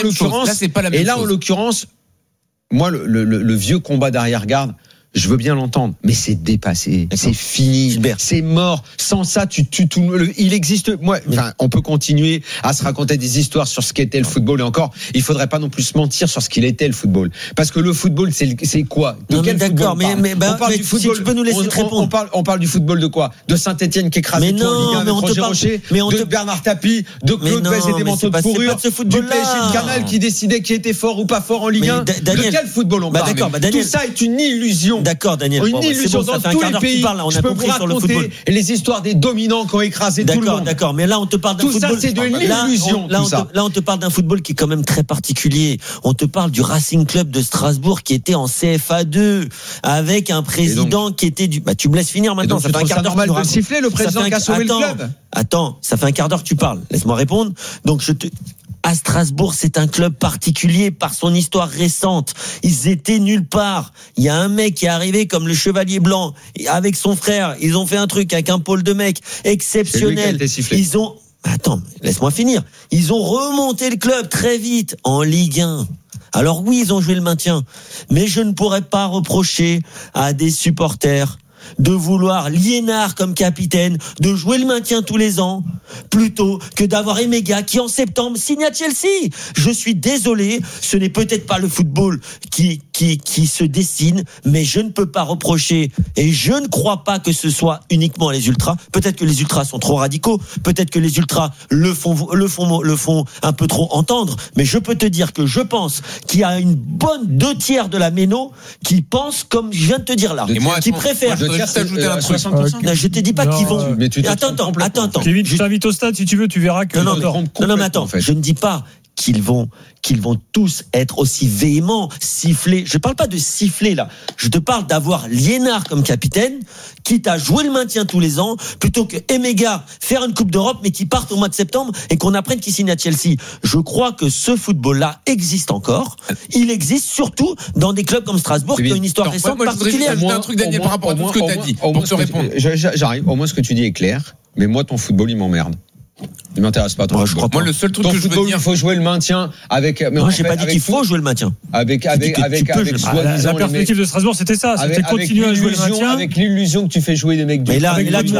en l'occurrence, moi, le vieux combat d'arrière-garde, je veux bien l'entendre, mais c'est dépassé, c'est fini, c'est mort. Sans ça, tu tues tout. Il existe. On peut continuer à se raconter des histoires sur ce qu'était le football et encore, il faudrait pas non plus se mentir sur ce qu'il était le football, parce que le football, c'est quoi? De quel football on parle du football. Si tu peux nous laisser répondre. On parle du football de quoi? De Saint-Etienne qui écrasait tout en Ligue 1 avec Roger Rocher, de Bernard Tapie, de Claude Bess et des manteaux de fourrure, du PSG de Canal qui décidait qui était fort ou pas fort en Ligue 1. De quel football on parle? Tout ça est une illusion. D'accord, Daniel. Une illusion dans tous les pays. Je peux vous raconter les histoires des dominants qui ont écrasé tout le monde. D'accord, mais là on te parle d'un football. Tout ça c'est de l'illusion. Là on te parle d'un football qui est quand même très particulier. On te parle du Racing Club de Strasbourg qui était en CFA2 avec un président qui était du. Tu me laisses finir maintenant. Ça fait un quart d'heure normal de siffler le président qui a sauvé le club. Attends, ça fait un quart d'heure que tu parles. Laisse-moi répondre. Donc à Strasbourg, c'est un club particulier par son histoire récente. Ils étaient nulle part. Il y a un mec qui est arrivé comme le Chevalier Blanc avec son frère. Ils ont fait un truc avec un pôle de mecs exceptionnel. Ils ont... Attends, laisse-moi finir. Ils ont remonté le club très vite en Ligue 1. Alors oui, ils ont joué le maintien. Mais je ne pourrais pas reprocher à des supporters de vouloir Liénard comme capitaine, de jouer le maintien tous les ans, plutôt que d'avoir Emega qui en septembre signe à Chelsea. Je suis désolé, ce n'est peut-être pas le football qui se dessine, mais je ne peux pas reprocher, et je ne crois pas que ce soit uniquement les ultras. Peut-être que les ultras sont trop radicaux, peut-être que les ultras le font un peu trop entendre, mais je peux te dire que je pense qu'il y a une bonne 2/3 de la méno qui pense comme je viens de te dire là, qui préfère. Je te dis pas qu'ils vont. Attends. Kevin, je t'invite au stade si tu veux, tu verras que. Non, mais attends. Je ne dis pas qu'ils vont tous être aussi véhéments, siffler. Je parle pas de siffler là. Je te parle d'avoir Liénard comme capitaine, quitte à jouer le maintien tous les ans, plutôt que Emega faire une Coupe d'Europe, mais qui parte au mois de septembre et qu'on apprenne qu'il signe à Chelsea. Je crois que ce football-là existe encore. Il existe surtout dans des clubs comme Strasbourg, qui ont une histoire récente particulière. Un truc, Daniel, par rapport à tout ce que tu as dit, pour te répondre. J'arrive. Au moins, ce que tu dis est clair, mais moi, ton football, il m'emmerde. Il m'intéresse pas. Moi, le seul truc que je veux dire, il faut jouer le maintien avec. Moi, j'ai pas dit qu'il faut jouer le maintien. Avec la perspective de Strasbourg, c'était ça. C'était de continuer à jouer le maintien. Avec l'illusion que tu fais jouer des mecs. Mais là, tu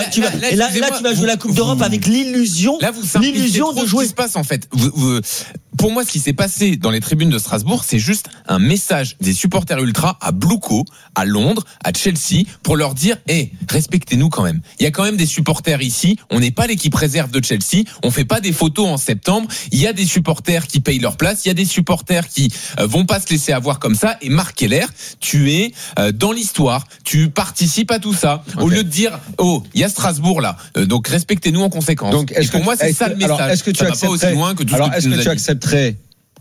vas jouer la Coupe d'Europe avec l'illusion. Là, vous simplifiez trop de jouer. Ce qui se passe en fait. pour moi, ce qui s'est passé dans les tribunes de Strasbourg, c'est juste un message des supporters ultras à Bluco, à Londres, à Chelsea, pour leur dire, respectez-nous quand même. Il y a quand même des supporters ici. On n'est pas l'équipe réserve de Chelsea. On fait pas des photos en septembre. Il y a des supporters qui payent leur place. Il y a des supporters qui vont pas se laisser avoir comme ça. Et Marc Keller, tu es dans l'histoire. Tu participes à tout ça. Okay. Au lieu de dire, il y a Strasbourg là. Donc respectez-nous en conséquence. Donc, et pour moi, c'est ça le message. Est-ce que tu accepterais, pas aussi loin que tout est-ce que tu accepterais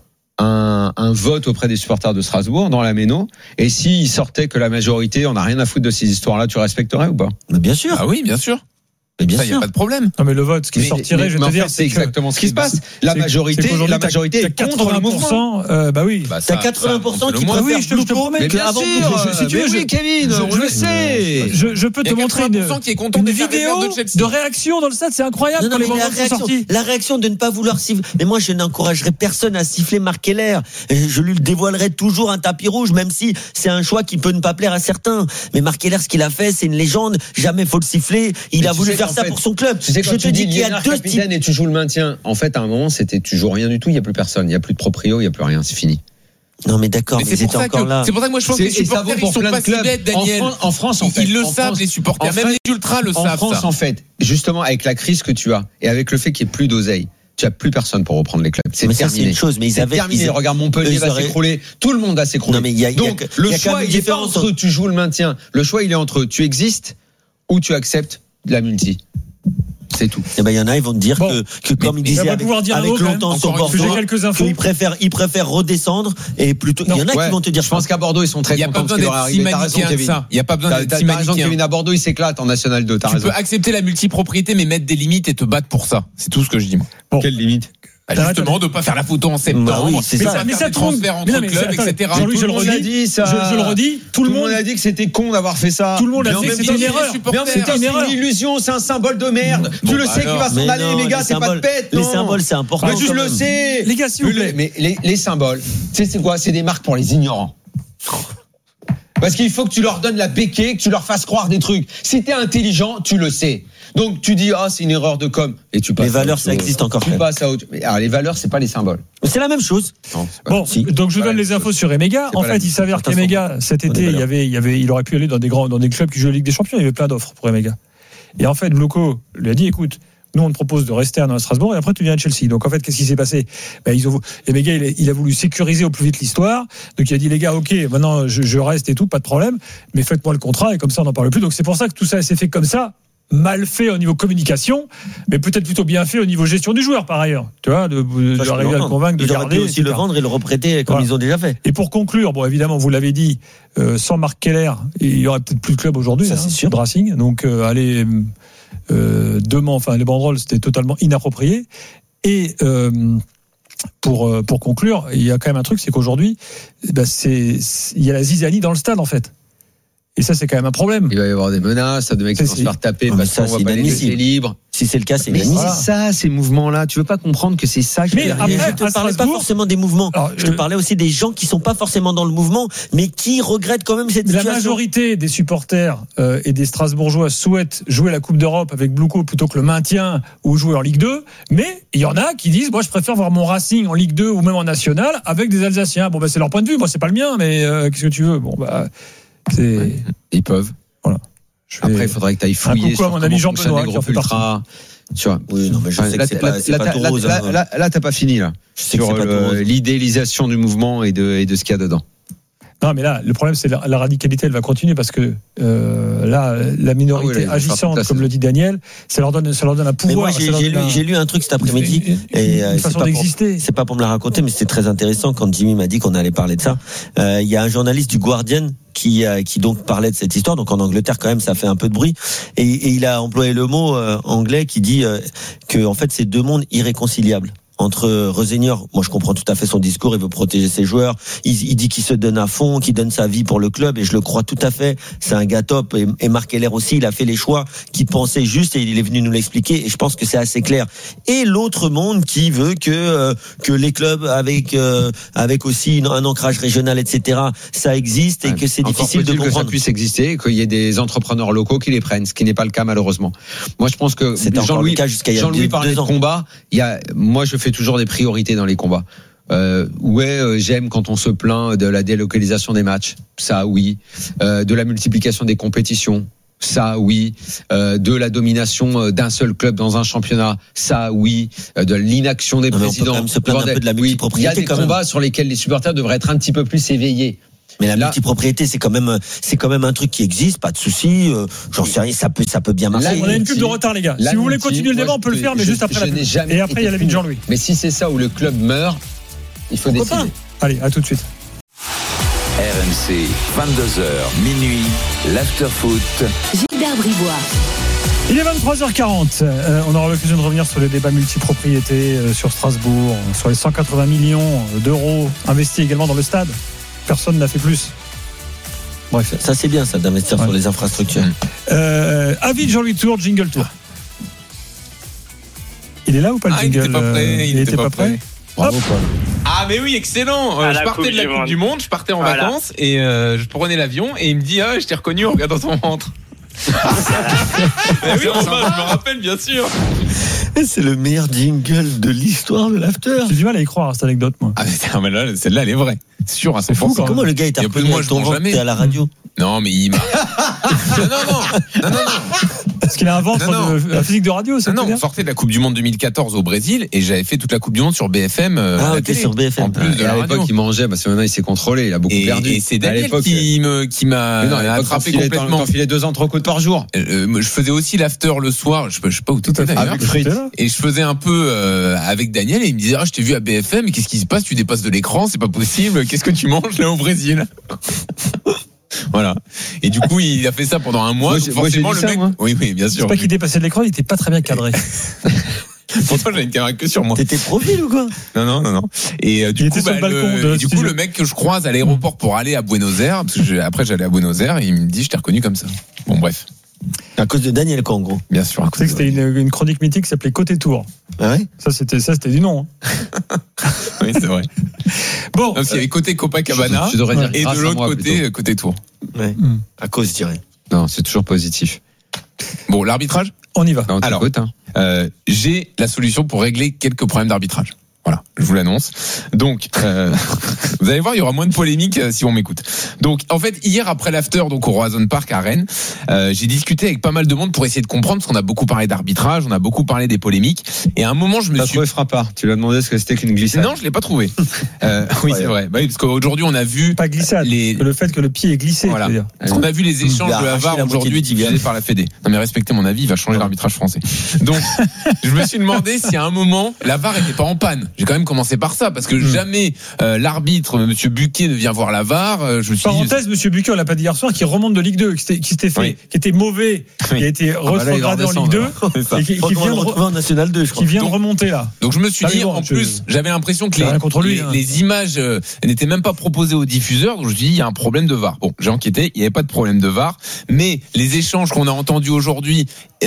un vote auprès des supporters de Strasbourg dans la Méno, et s'il sortait que la majorité, on n'a rien à foutre de ces histoires-là, tu respecterais ou pas? Mais bien sûr. Ah oui, bien sûr. Mais bien ça, il n'y a pas de problème. Non, mais le vote, ce qui sortirait, je vais te dire, c'est exactement ce qui se passe. La majorité est contre le mouvement. Bah oui. T'as 80% qui préfèrent. Oui, je te promets. Mais bien sûr. Si tu veux, oui, Kevin, je le sais. Je peux te montrer une vidéo de réaction dans le stade. C'est incroyable quand les banderoles sont sorties. La réaction de ne pas vouloir siffler. Mais moi, je n'encouragerais personne à siffler Marc Keller. Je lui dévoilerai toujours un tapis rouge, même si c'est un choix qui peut ne pas plaire à certains. Mais Marc Keller, ce qu'il a fait, c'est une légende. Jamais faut le siffler. Il a voulu faire ça pour son club. Tu sais, je te dis qu'il y a deux types. Et tu joues le maintien. En fait, à un moment, tu joues rien du tout. Il n'y a plus personne. Il n'y a plus de proprio. Il n'y a plus rien. C'est fini. Non, mais d'accord, mais ils étaient encore là. C'est pour ça que moi, je pense que les supporters, ils sont pas si bêtes, Daniel. En France, en fait. Ils le savent, les supporters. Même les ultras le savent. En France, en fait, justement, avec la crise que tu as et avec le fait qu'il n'y ait plus d'oseille, tu n'as plus personne pour reprendre les clubs. C'est terminé. C'est une chose, mais ils avaient. Terminé. Regarde, Montpellier va s'écrouler. Tout le monde va s'écrouler. Non, mais donc, le choix, il est pas entre tu joues le maintien. Le choix, il est entre tu existes ou tu acceptes de la multi. C'est tout. Et il y en a, ils vont te dire que comme ils disaient avec longtemps sur Bordeaux, ils préfèrent redescendre et plutôt. Il y en a qui vont te dire. Je pense qu'à Bordeaux, ils sont très contents de ce qui leur est arrivé. T'as raison, Kevin. Il n'y a pas besoin d'être si raison, Kevin. À Bordeaux, ils s'éclatent en National 2. Tu peux accepter la multipropriété, mais mettre des limites et te battre pour ça. C'est tout ce que je dis, moi. Quelle limite? Justement, de ne pas faire la photo en septembre, mais ça transfert entre clubs, etc. Jean-Louis, je le redis, tout le monde a dit que c'était con d'avoir fait ça. Tout le monde a dit que c'était une erreur. C'est une illusion, c'est un symbole de merde. Tu le sais qu'il va s'en aller, les gars, c'est pas de pète. Les symboles, c'est important. Je le sais. Les gars, s'il vous plaît. Mais les symboles, tu sais, c'est quoi? C'est des marques pour les ignorants. Parce qu'il faut que tu leur donnes la béquille, que tu leur fasses croire des trucs. Si t'es intelligent, tu le sais. Donc tu dis c'est une erreur de com et tu passes. Les valeurs, ça existe encore. Tu passes à autre. Alors les valeurs, c'est pas les symboles. C'est la même chose. Non, bon, donc je vous donne les infos sur Emega. En fait, il s'avère qu'Emega cet été, il aurait pu aller dans des clubs qui jouent la Ligue des Champions. Il y avait plein d'offres pour Emega. Et en fait, Bluco lui a dit écoute, nous on te propose de rester à Strasbourg et après tu viens à Chelsea. Donc en fait, qu'est-ce qui s'est passé? Emega, il a voulu sécuriser au plus vite l'histoire. Donc il a dit les gars, ok, maintenant je reste et tout, pas de problème, mais faites-moi le contrat et comme ça on n'en parle plus. Donc c'est pour ça que tout ça s'est fait comme ça. Mal fait au niveau communication, mais peut-être plutôt bien fait au niveau gestion du joueur par ailleurs. Tu vois, de arriver à le convaincre de garder. Ils auraient pu aussi le vendre et le reprêter comme ils ont déjà fait. Et pour conclure, bon évidemment, vous l'avez dit, sans Marc Keller, il y aurait peut-être plus de club aujourd'hui. Ça c'est sûr. De Racing. Donc les banderoles c'était totalement inapproprié. Et pour conclure, il y a quand même un truc, c'est qu'aujourd'hui, il y a la zizanie dans le stade en fait. Et ça, c'est quand même un problème. Il va y avoir des menaces, de mecs qui vont se faire taper parce qu'on voit pas les laisser libres. Si c'est le cas, c'est inadmissible. Mais c'est ça, ces mouvements-là. Tu veux pas comprendre que c'est ça qui est derrière. Mais je te parlais pas forcément des mouvements. Je te parlais aussi des gens qui sont pas forcément dans le mouvement, mais qui regrettent quand même cette situation. La majorité des supporters et des Strasbourgeois souhaitent jouer la Coupe d'Europe avec Bluco plutôt que le maintien ou jouer en Ligue 2. Mais il y en a qui disent, moi, je préfère voir mon Racing en Ligue 2 ou même en National avec des Alsaciens. Bon, c'est leur point de vue. Moi, c'est pas le mien, mais qu'est-ce que tu veux? Ils peuvent. Voilà. Après, il faudrait que tu ailles fouiller sur mon ami Jean-Benoît qui en fait ultra. Tu vois. Oui, non, mais je sais que c'est pas tout rose. Là, t'as pas fini là. Sur l'idéalisation du mouvement et de ce qu'il y a dedans. Non, mais là, le problème, c'est la radicalité, elle va continuer parce que là, la minorité agissante, comme le dit Daniel, ça leur donne un pouvoir. Mais moi, j'ai lu un truc cet après-midi et c'est pas pour me la raconter, mais c'était très intéressant quand Jimmy m'a dit qu'on allait parler de ça. Il y a un journaliste du Guardian qui donc parlait de cette histoire. Donc en Angleterre, quand même, ça fait un peu de bruit. Et il a employé le mot anglais qui dit que en fait, c'est deux mondes irréconciliables. Entre Rosenior, moi je comprends tout à fait son discours, il veut protéger ses joueurs, il dit qu'il se donne à fond, qu'il donne sa vie pour le club et je le crois tout à fait, c'est un gars top et Marc Keller aussi, il a fait les choix qu'il pensait juste et il est venu nous l'expliquer et je pense que c'est assez clair. Et l'autre monde qui veut que les clubs avec aussi un ancrage régional etc, ça existe et que c'est difficile de comprendre. Que ça puisse exister, qu'il y ait des entrepreneurs locaux qui les prennent, ce qui n'est pas le cas malheureusement. Moi je pense que Jean-Louis parlait de combat, moi je fais fait toujours des priorités dans les combats. J'aime quand on se plaint de la délocalisation des matchs, ça oui, de la multiplication des compétitions, ça oui, de la domination d'un seul club dans un championnat, ça oui, de l'inaction des présidents. On peut quand même se plaindre un peu de la multipropriété. Il y a des combats sur lesquels les supporters devraient être un petit peu plus éveillés. Mais la multipropriété, c'est quand même un truc qui existe, pas de souci. J'en sais rien, ça peut bien marcher. On a une pub de retard, les gars. Si vous voulez continuer le débat, on peut le faire, mais juste après la pub. Et après, il y a la vie de Jean-Louis. Mais si c'est ça où le club meurt, il faut décider. Allez, à tout de suite. RMC, 22h, minuit, l'after-foot. Gilbert Bribois. Il est 23h40. On aura l'occasion de revenir sur les débats multipropriétés sur Strasbourg, sur les 180 millions d'euros investis également dans le stade. Personne n'a fait plus. Bref, ça c'est bien ça d'investir sur les infrastructures. Avis de Jean-Louis Tour, jingle tour. Il est là ou pas le jingle? Il était pas prêt. Bravo Paul. Ah mais oui, excellent. Je partais de la Coupe du Monde, je partais en vacances et je prenais l'avion et il me dit je t'ai reconnu en regardant ton ventre. Oui, je me rappelle bien sûr. Et c'est le meilleur jingle de l'histoire de l'after. J'ai du mal à y croire à cette anecdote moi. Mais là, celle-là elle est vraie. Sûr à 100%. C'est fou, comment le gars est reconnu avec ton ventre, t'es à la radio. Non mais il m'a. Non. Parce qu'il a un ventre de la physique de radio, c'est Non, on sortait de la Coupe du Monde 2014 au Brésil et j'avais fait toute la Coupe du Monde sur BFM. Sur BFM. En plus de à l'époque, il mangeait, parce que maintenant il s'est controlé, il a beaucoup perdu. Et c'est Daniel qui m'a attrapé complètement. T'en filais 2 entrecôtes par jour. Je faisais aussi l'after le soir, je sais pas où t'étais d'ailleurs. Et je faisais un peu avec Daniel et il me disait je t'ai vu à BFM, mais qu'est-ce qui se passe? Tu dépasses de l'écran, c'est pas possible. Qu'est-ce que tu manges là au Brésil? Voilà. Et du coup, il a fait ça pendant un mois. Forcément, le mec. Oui, bien sûr. C'est pas qu'il dépassait de l'écran, il était pas très bien cadré. Pourtant, j'avais une caméra que sur moi. T'étais profil ou quoi? Non. Et du coup, le mec que je croise à l'aéroport pour aller à Buenos Aires, parce que après j'allais à Buenos Aires, et il me dit, je t'ai reconnu comme ça. Bon, bref. À cause de Daniel, quoi, en gros. Bien sûr. Tu sais que c'était une chronique mythique qui s'appelait Côté Tour. Ah ouais? Ça, c'était du nom. Oui, c'est vrai. Bon. Il y avait côté Copacabana et de l'autre côté Tour. Ouais. À cause, je dirais. Non, c'est toujours positif. Bon, l'arbitrage? On y va. Alors, j'ai la solution pour régler quelques problèmes d'arbitrage. Voilà, je vous l'annonce. Donc, vous allez voir, il y aura moins de polémiques si on m'écoute. Donc, en fait, hier après l'after, donc au Roazhon Park à Rennes, j'ai discuté avec pas mal de monde pour essayer de comprendre, parce qu'on a beaucoup parlé d'arbitrage, on a beaucoup parlé des polémiques. Et à un moment, je me suis. T'as trouvé Frappard? Tu lui as demandé ce que c'était qu'une glissade? Non, je l'ai pas trouvé. Oui, c'est vrai. Bah oui, parce qu'aujourd'hui, on a vu pas glissade. Le fait que le pied est glissé. Voilà. Parce qu'on a vu les échanges de Havard aujourd'hui divisés par la Fédé. Non, mais respectez mon avis, il va changer l'arbitrage français. Donc, je me suis demandé si à un moment, la VAR était pas en panne. J'ai quand même commencé par ça, parce que jamais l'arbitre, Monsieur Buquet, ne vient voir la VAR. Je me suis parenthèse, Monsieur Buquet, on l'a pas dit hier soir, qui remonte de Ligue 2, qui s'était fait, qui était mauvais, qui a été retrogradé en Ligue 2, et qui vient de National 2, je crois. Qui vient de remonter là. Donc je me suis dit, en plus, j'avais l'impression que les images n'étaient même pas proposées aux diffuseurs. Donc je me suis dit, il y a un problème de VAR. Bon, j'ai enquêté, il n'y avait pas de problème de VAR, mais les échanges qu'on a entendus aujourd'hui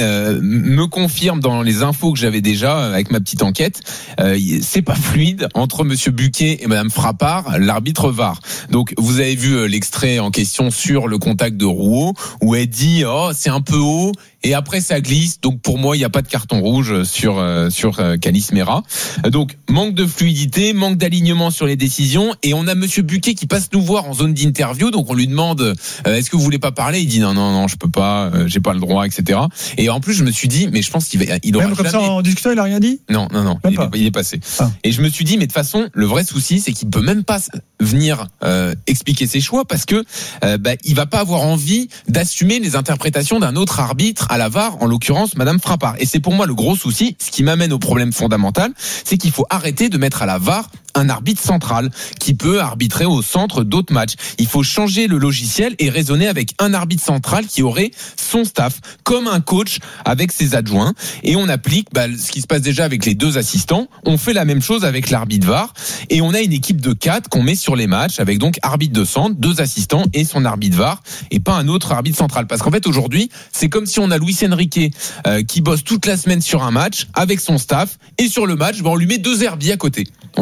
me confirment dans les infos que j'avais déjà avec ma petite enquête, c'est pas fluide entre Monsieur Buquet et Madame Frappard, l'arbitre VAR. Donc vous avez vu l'extrait en question sur le contact de Rouault où elle dit c'est un peu haut et après ça glisse. Donc pour moi il n'y a pas de carton rouge sur Calis Mera. Donc manque de fluidité, manque d'alignement sur les décisions et on a Monsieur Buquet qui passe nous voir en zone d'interview. Donc on lui demande est-ce que vous voulez pas parler? Il dit non je peux pas, j'ai pas le droit, etc. Et en plus je me suis dit mais je pense qu'il aura même comme ça en discutant il a rien dit? Non il est passé. Et je me suis dit mais de toute façon le vrai souci c'est qu'il peut même pas venir expliquer ses choix parce que il va pas avoir envie d'assumer les interprétations d'un autre arbitre à la VAR, en l'occurrence Madame Frappard. Et c'est pour moi le gros souci, ce qui m'amène au problème fondamental, c'est qu'il faut arrêter de mettre à la VAR un arbitre central qui peut arbitrer au centre d'autres matchs. Il faut changer le logiciel et raisonner avec un arbitre central qui aurait son staff, comme un coach avec ses adjoints. Et on applique ce qui se passe déjà avec les 2 assistants. On fait la même chose avec l'arbitre VAR et on a une équipe de 4 qu'on met sur les matchs avec donc arbitre de centre, 2 assistants et son arbitre VAR et pas un autre arbitre central. Parce qu'en fait aujourd'hui, c'est comme si on a Luis Enrique qui bosse toute la semaine sur un match avec son staff et sur le match, on lui met 2 herbiers à côté. On lui met 2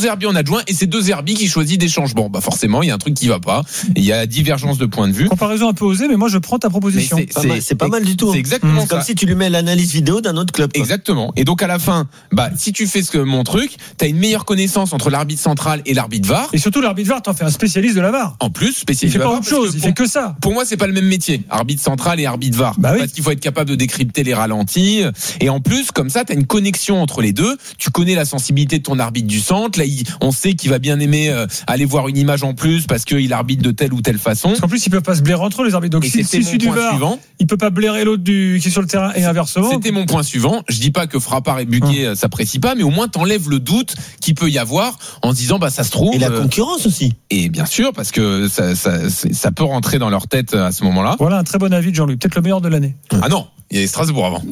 2 herbiers en adjoint et c'est 2 herbiers qui choisissent des changements. Bah forcément, il y a un truc qui va pas. Il y a divergence de point de vue. Comparaison un peu osée, mais moi je prends ta proposition. C'est pas mal du tout. C'est exactement ça. Comme si tu lui mets l'analyse vidéo d'un autre club. Exactement. Et donc à la fin, bah si tu fais mon truc, t'as une meilleure connaissance entre l'arbitre central et l'arbitre VAR. Et surtout l'arbitre VAR, t'en fais un spécialiste de la VAR. En plus, spécialiste de la VAR. Il fait pas autre chose, il fait que ça. Pour moi, c'est pas le même métier, arbitre central et arbitre VAR. Bah oui. Parce qu'il faut être capable de décrypter les ralentis. Et en plus, comme ça, t'as une connexion entre les deux. Tu connais la sensibilité de ton arbitre du centre. Là, on sait qu'il va bien aimer aller voir une image en plus parce qu'il arbitre de telle ou telle façon. Parce qu'en plus, ils peuvent pas se blairer entre eux, les arbitres. Donc, si celui du VAR, il peut pas blairer l'autre qui est sur le terrain et inversement. C'était mon point suivant. Je dis pas que Frappard et Buquet s'apprécient pas, mais au moins t'enlèves le doute qu'il peut y avoir en se disant, bah, ça se trouve. Et la concurrence aussi. Et bien sûr, parce que ça peut rentrer dans leur tête à ce moment-là. Voilà un très bon avis de Jean-Louis. Peut-être le meilleur de l'année. Ah non, il y a Strasbourg avant.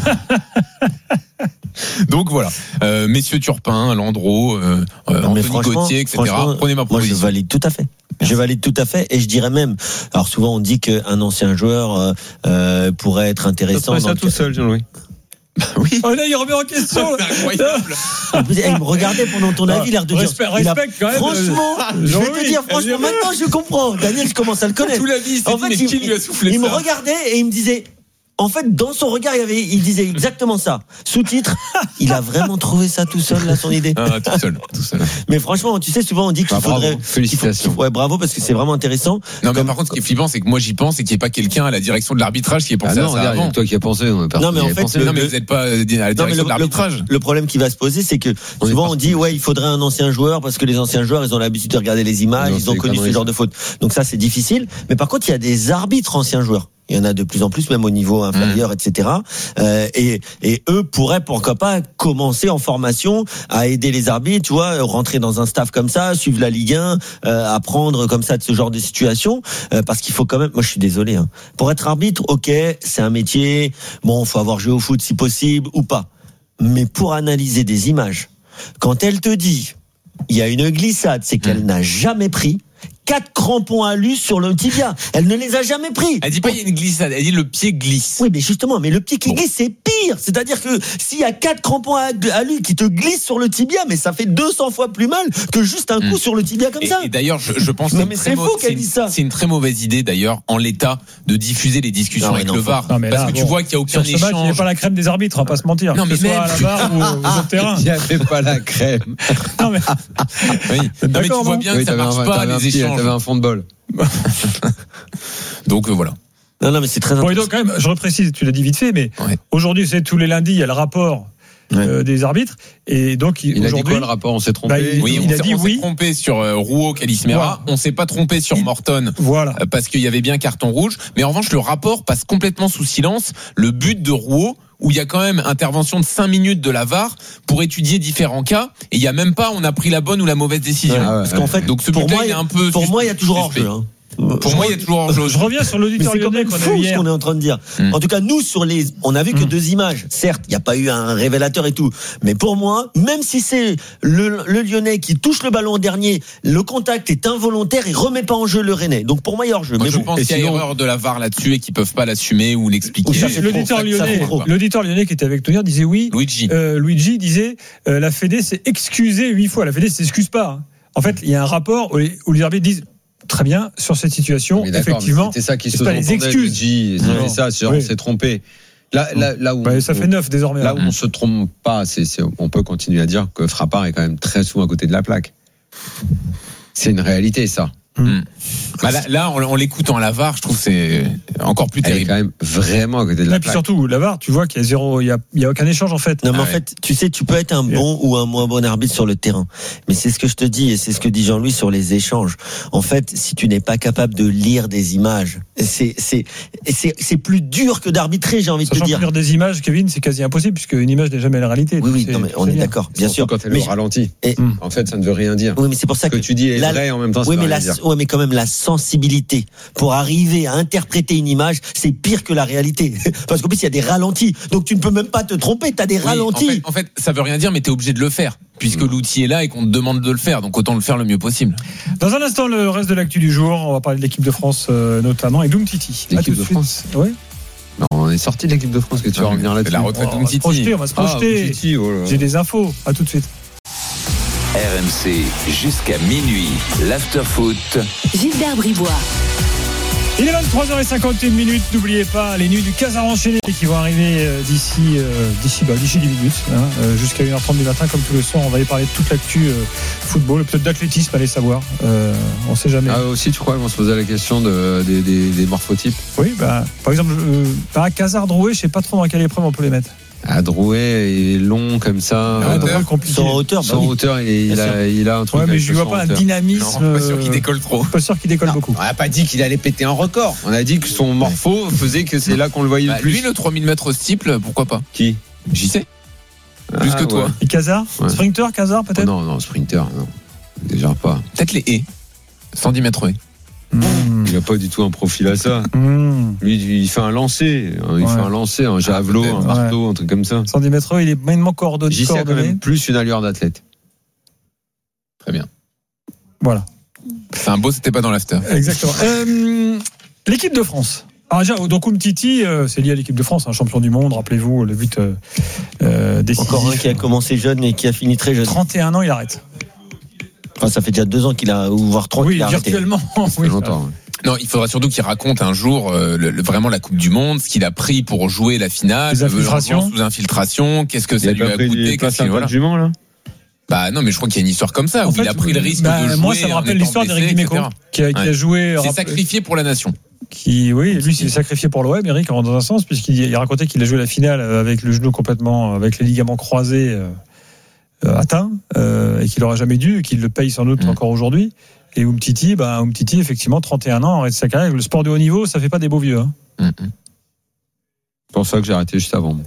Donc voilà, messieurs Turpin, Landreau, Anthony Gauthier, etc. Prenez ma proposition. Moi, je valide tout à fait. Je valide tout à fait, et je dirais même. Alors souvent, on dit qu'un ancien joueur pourrait être intéressant. Ça tout seul, Jean-Louis. Oui. Oh là, il remet en question. C'est incroyable. Il me regardait pendant ton avis, l'air de dire. Respecte quand même. Franchement, je vais te dire, franchement, maintenant je comprends. Daniel, je commence à le connaître. Tout la vie, en fait, il me regardait et il me disait. En fait, dans son regard, il disait exactement ça. Sous-titre, il a vraiment trouvé ça tout seul, là, son idée. Ah, tout seul. Mais franchement, tu sais, souvent on dit qu'il faudrait. Bravo. Félicitations. Ouais, bravo, parce que c'est vraiment intéressant. Non, mais par contre, ce qui est flippant, c'est que moi j'y pense et qu'il n'y ait pas quelqu'un à la direction de l'arbitrage qui ait pensé à ça avant. Toi qui as pensé. Non, mais en fait, non, mais vous n'êtes pas à la direction de l'arbitrage. Le problème qui va se poser, c'est que souvent on dit, ouais, il faudrait un ancien joueur parce que les anciens joueurs, ils ont l'habitude de regarder les images, ils ont connu ce genre de faute. Donc ça, c'est difficile. Mais par contre, il y a des arbitres anciens joueurs. Il y en a de plus en plus, même au niveau inférieur, etc. Et eux pourraient, pourquoi pas, commencer en formation à aider les arbitres, tu vois, rentrer dans un staff comme ça, suivre la Ligue 1, apprendre comme ça de ce genre de situation, parce qu'il faut quand même. Moi, je suis désolé. Pour être arbitre, ok, c'est un métier. Bon, faut avoir joué au foot si possible ou pas. Mais pour analyser des images, quand elle te dit, il y a une glissade, c'est qu'elle n'a jamais pris 4 crampons à lui sur le tibia. Elle ne les a jamais pris. Elle dit pas il y a une glissade, elle dit le pied glisse. Oui, mais justement, le pied qui glisse, c'est pire. C'est-à-dire que s'il y a 4 crampons à lui qui te glissent sur le tibia, mais ça fait 200 fois plus mal que juste un coup sur le tibia comme ça. Et d'ailleurs, je pense que c'est fou qu'elle dise ça. C'est une très mauvaise idée d'ailleurs en l'état de diffuser les discussions avec le VAR. Parce que tu vois qu'il n'y a aucun échange. Il n'y a pas la crème des arbitres, on va pas se mentir. Non, mais que ce soit à la VAR ou au terrain. Il n'y avait pas la crème. Non, mais. Oui. Non, mais tu vois bien que ça marche pas les échanges. T'avais un fond de bol. Donc voilà. Non, mais c'est très important. Et donc, quand même, je reprécise, tu l'as dit vite fait, mais aujourd'hui, c'est tous les lundis, il y a le rapport des arbitres. Et donc, il a dit quoi le rapport? On s'est trompé. On s'est trompé sur Rouault, Calismera. Voilà. On s'est pas trompé sur Morton. Voilà. Parce qu'il y avait bien carton rouge. Mais en revanche, le rapport passe complètement sous silence. Le but de Rouault, où il y a quand même intervention de 5 minutes de la VAR pour étudier différents cas, et il y a même pas on a pris la bonne ou la mauvaise décision. Parce qu'en fait, donc ce but-là, il est un peu. Pour moi, il y a toujours hors-jeu. Pour moi, il y a toujours hors-jeu. Je reviens sur l'auditeur lyonnais qu'on a vu hier. Ce qu'on est en train de dire. En tout cas, nous, on a vu que 2 images. Certes, il n'y a pas eu un révélateur et tout. Mais pour moi, même si c'est le Lyonnais qui touche le ballon au dernier, le contact est involontaire, il remet pas en jeu le Rennais. Donc pour moi, il y a hors-jeu. Moi, je pense qu'il y a erreur de la VAR là-dessus et qu'ils peuvent pas l'assumer ou l'expliquer. L'auditeur lyonnais qui était avec nous hier disait oui. Luigi disait la Fédé s'est excusée 8 fois. La Fédé s'excuse pas. En fait, il y a un rapport où les arbitres disent très bien sur cette situation. Effectivement, c'était ça qui se pas les excuses. C'est ça, on s'est trompé. Là où ça fait 9 désormais. Là où on se trompe pas, on peut continuer à dire que Frappard est quand même très souvent à côté de la plaque. C'est une réalité, ça. Bah là, en l'écoutant à la VAR, je trouve que c'est encore plus terrible. Elle est quand même vraiment à côté de la plaque. Et puis surtout, la VAR, tu vois qu'il y a zéro, il y a aucun échange en fait. Non, mais en fait, tu sais, tu peux être un bon ou un moins bon arbitre sur le terrain. Mais c'est ce que je te dis et c'est ce que dit Jean-Louis sur les échanges. En fait, si tu n'es pas capable de lire des images, c'est plus dur que d'arbitrer, j'ai envie de te dire. Lire des images, Kevin, c'est quasi impossible puisque une image n'est jamais la réalité. Oui, non, mais on est d'accord, bien sûr. Quand elle est au ralenti. En fait, ça ne veut rien dire. Oui, mais c'est pour ça que tu dis est vrai en même temps. Oui, mais quand même la sensibilité pour arriver à interpréter une image, c'est pire que la réalité. Parce qu'en plus, il y a des ralentis. Donc, tu ne peux même pas te tromper. Tu as des ralentis. En fait, ça veut rien dire, mais tu es obligé de le faire. Puisque l'outil est là et qu'on te demande de le faire. Donc, autant le faire le mieux possible. Dans un instant, le reste de l'actu du jour. On va parler de l'équipe de France, notamment, et d'Umtiti. L'équipe de France. Oui. Non, on est sorti de l'équipe de France, que tu vas revenir là-dessus. La retraite d'Umtiti. On va se projeter. J'ai des infos. À tout de suite. RMC jusqu'à minuit. L'after-foot. Gilbert Bribois. Il est 23h51 minutes. N'oubliez pas les nuits du Casar enchaîné qui vont arriver d'ici 10 minutes, jusqu'à 1h30 du matin. Comme tous les soirs, on va aller parler de toute l'actu football, peut-être d'athlétisme, allez savoir. On sait jamais. Ah, aussi, tu crois qu'ils vont se poser la question des morphotypes? Oui, par exemple, à Casar Drouet, je sais pas trop dans quelle épreuve on peut les mettre. À Drouet, il est long comme ça. Sans hauteur, il a un truc. Ouais, mais je vois pas un dynamisme. Pas sûr qu'il décolle trop. Pas sûr qu'il décolle beaucoup. On n'a pas dit qu'il allait péter un record. On a dit que son morpho faisait que c'est là qu'on le voyait le plus. Lui, le 3000 mètres steeple, pourquoi pas? Qui? JC. Plus que toi. Et Casar? Sprinter, Casar peut-être? Non, sprinter, non. Déjà pas. Peut-être les haies. 110 mètres haies. Il n'a pas du tout un profil à ça. Lui, il fait un lancer. Il fait un lancer, un javelot, un marteau, un truc comme ça. 110 mètres, il est maintement coordonné. JC a quand même plus une allure d'athlète. Très bien. Voilà. C'est un beau, c'était pas dans l'after. Exactement. L'équipe de France. Alors déjà, donc Umtiti, c'est lié à l'équipe de France, un champion du monde, rappelez-vous, le but décisif. Encore un qui a commencé jeune et qui a fini très jeune. 31 ans, il arrête. Enfin, ça fait déjà 2 ans qu'il a, ou voire 3 qu'il a arrêté. Virtuellement. Oui, longtemps. Non, il faudra surtout qu'il raconte un jour vraiment la Coupe du Monde, ce qu'il a pris pour jouer la finale, les infiltrations. Sous infiltration, qu'est-ce que ça lui a coûté, qu'est-ce qu'il jument là. Bah non, mais je crois qu'il y a une histoire comme ça, où il a pris le risque de jouer. Moi, ça me rappelle l'histoire d'Éric Dimeco, qui a joué. C'est sacrifié pour la nation. Lui, s'est sacrifié pour l'OM, Eric, dans un sens, puisqu'il racontait qu'il a joué la finale avec le genou complètement, avec les ligaments croisés atteints, et qu'il n'aurait jamais dû, et qu'il le paye sans doute encore aujourd'hui. Et Umtiti, effectivement, 31 ans, arrête sa carrière. Le sport de haut niveau, ça fait pas des beaux vieux. C'est pour ça que j'ai arrêté juste avant.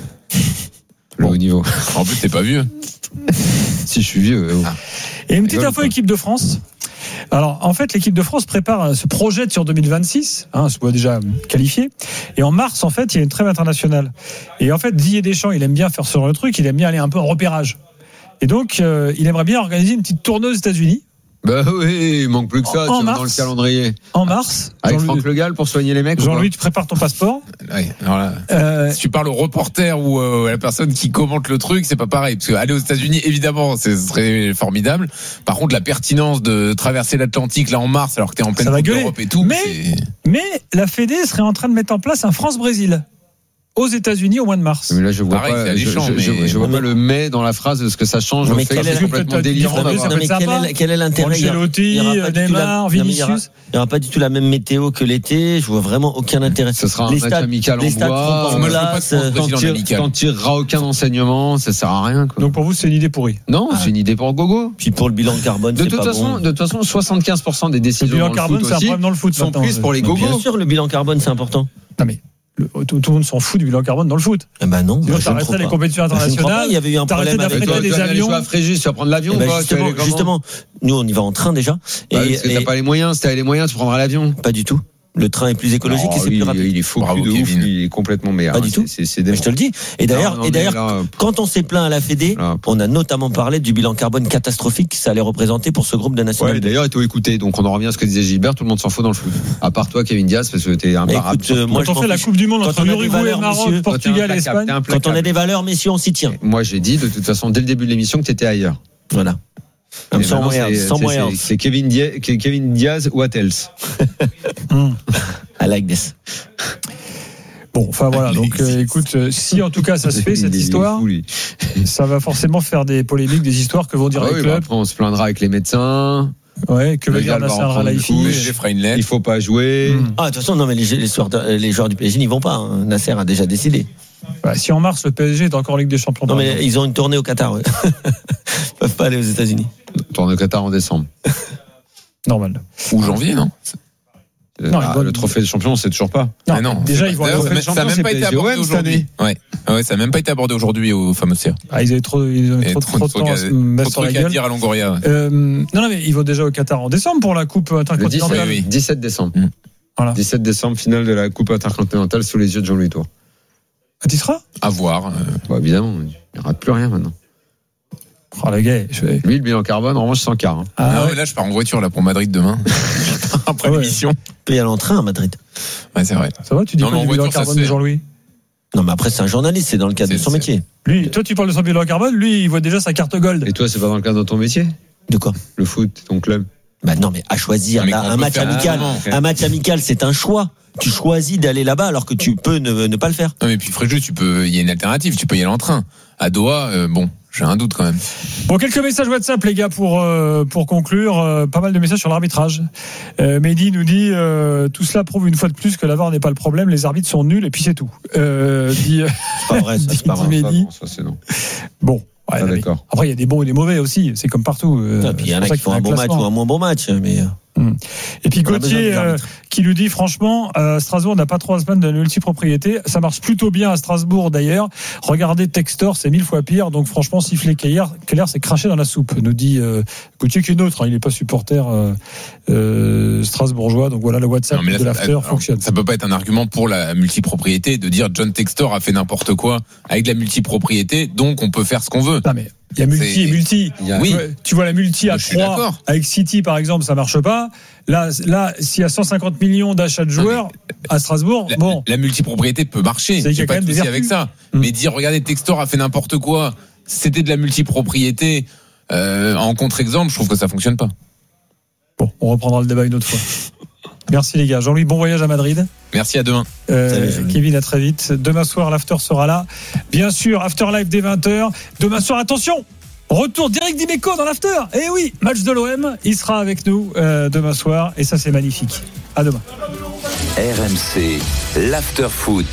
Le haut niveau. En plus, t'es pas vieux. Si, je suis vieux. Et une petite info équipe de France. Alors, en fait, l'équipe de France se projette sur 2026, se voit déjà qualifié. Et en mars, en fait, il y a une trêve internationale. Et en fait, Didier Deschamps, il aime bien faire ce genre de truc, il aime bien aller un peu en repérage. Et donc, il aimerait bien organiser une petite tournée aux États-Unis. Bah oui, il manque plus que ça, dans le calendrier. En mars. Avec Franck Le Gall pour soigner les mecs. Jean-Louis, tu prépares ton passeport. Oui, alors là, si tu parles au reporter ou à la personne qui commente le truc, c'est pas pareil. Parce qu'aller aux États-Unis, évidemment, ce serait formidable. Par contre, la pertinence de traverser l'Atlantique là en mars, alors que t'es en pleine Coupe d'Europe et tout. Mais la Fédé serait en train de mettre en place un France-Brésil aux États-Unis au mois de mars. Mais là, je vois pas, je vois pas le mais dans la phrase de ce que ça change. Mais c'est complètement délirant. Quel est l'intérêt? Ancelotti, Neymar, Vinicius. Il n'y aura pas du tout la même météo que l'été. Je vois vraiment aucun intérêt. Ce sera un match amical en bois. Quand tu n'iras aucun enseignement, ça sert à rien. Donc pour vous, c'est une idée pourrie? Non, c'est une idée pour gogo. Puis pour le bilan carbone, c'est pas bon. De toute façon, 75% des décisions dans le foot aussi sont prises pour les gogos. Bien sûr, le bilan carbone, c'est important. Non mais tout le monde s'en fout du bilan carbone dans le foot. Eh ben non. Sinon, t'arrêterais les compétitions internationales. Il y avait eu un problème avec des avions. À Fréjus, tu vas prendre l'avion. Justement, nous on y va en train déjà. Et t'as pas les moyens. Si t'avais les moyens, tu prendrais l'avion. Pas du tout. Le train est plus écologique et c'est plus rapide. Il est faux de ouf, il est complètement meilleur. Pas du tout. Je te le dis. Et d'ailleurs, quand on s'est plaint à la Fédé, on a notamment parlé du bilan carbone catastrophique que ça allait représenter pour ce groupe de nationales. D'ailleurs, il faut écouter. Donc, on en revient à ce que disait Gilbert. Tout le monde s'en fout dans le foot. À part toi, Kevin Diaz, parce que t'es un barab. Quand on fait la Coupe du Monde entre Uruguay, Maroc, Portugal et Espagne. Quand on a des valeurs, messieurs, on s'y tient. Moi, j'ai dit, de toute façon, dès le début de l'émission, que t'étais ailleurs. Voilà. Sans moyens. C'est Kevin Diaz, what else? I like this. Bon, enfin voilà. Donc, écoute, si en tout cas ça se fait cette histoire, ça va forcément faire des polémiques, des histoires que vont dire les clubs. Après, on se plaindra avec les médecins. Ouais, que va dire Nasser Al-Khelaifi. Il faut pas jouer. Ah, de toute façon, non, mais les joueurs du PSG n'y vont pas. Nasser a déjà décidé. Si en mars le PSG est encore en Ligue des Champions. Non, mais ils ont une tournée au Qatar. Ils peuvent pas aller aux États-Unis. Tournée au Qatar en décembre. Normal. Ou janvier, non? Le trophée de champion, c'est toujours pas. Non. Déjà, ils vont ça n'a même pas été abordé aujourd'hui. Ouais, ça n'a même pas été abordé aujourd'hui au fameux CA. Ils avaient trop de temps à se mettre sur la gueule. À dire à Longoria. Non, mais ils vont déjà au Qatar en décembre pour la Coupe intercontinentale. 17 décembre. Voilà. 17 décembre, finale de la Coupe intercontinentale sous les yeux de Jean-Louis Tour. Tu seras? À voir. Évidemment, il n'y aura plus rien maintenant. Oh les gars, lui le bilan carbone en revanche sans car. Mais là je pars en voiture là pour Madrid demain. Après l'émission. Tu peux y aller en train à Madrid. Ouais, c'est vrai. Ça va, tu dis quoi du bilan carbone de Jean-Louis? Non, mais après, c'est un journaliste, c'est dans le cadre de son métier. Lui, toi, tu parles de son bilan carbone, lui, il voit déjà sa carte gold. Et toi, c'est pas dans le cadre de ton métier? De quoi? Le foot, ton club. Bah non, mais à choisir, là, un match amical, c'est un choix. Tu choisis d'aller là-bas alors que tu peux ne pas le faire. Non, mais puis Fréjus, il y a une alternative, tu peux y aller en train. À Doha, j'ai un doute quand même. Bon, quelques messages WhatsApp, les gars, pour conclure. Pas mal de messages sur l'arbitrage. Mehdi nous dit tout cela prouve une fois de plus que la VAR n'est pas le problème. Les arbitres sont nuls et puis c'est tout. C'est pas vrai, ça, c'est pas vrai. Ça, c'est non. Bon. Ouais, d'accord. Après, il y a des bons et des mauvais aussi. C'est comme partout. Et puis il y en a qui font un bon match ou un moins bon match, mais. Et puis Gauthier qui lui dit franchement Strasbourg n'a pas 3 semaines de multipropriété, ça marche plutôt bien à Strasbourg d'ailleurs, regardez Textor, c'est 1000 fois pire, donc franchement siffler Keller c'est cracher dans la soupe, nous dit Gauthier qui est neutre, il n'est pas supporter strasbourgeois, donc voilà le WhatsApp de l'after fonctionne. Ça peut pas être un argument pour la multipropriété de dire John Textor a fait n'importe quoi avec la multipropriété, donc on peut faire ce qu'on veut. Non mais il y a multi et multi. Oui. Tu vois la multi à 3 avec City par exemple, ça marche pas. Là, s'il y a 150 millions d'achats de joueurs à Strasbourg, la multipropriété peut marcher. J'ai pas de souci avec ça. Mais dire regardez Textor a fait n'importe quoi, c'était de la multipropriété en contre-exemple, je trouve que ça fonctionne pas. Bon, on reprendra le débat une autre fois. Merci les gars. Jean-Louis, bon voyage à Madrid. Merci, à demain. Kevin, à très vite. Demain soir, l'after sera là. Bien sûr, after live dès 20h. Demain soir, attention, retour direct d'Imeco dans l'after. Eh oui, match de l'OM, il sera avec nous demain soir et ça c'est magnifique. À demain. RMC, l'after foot.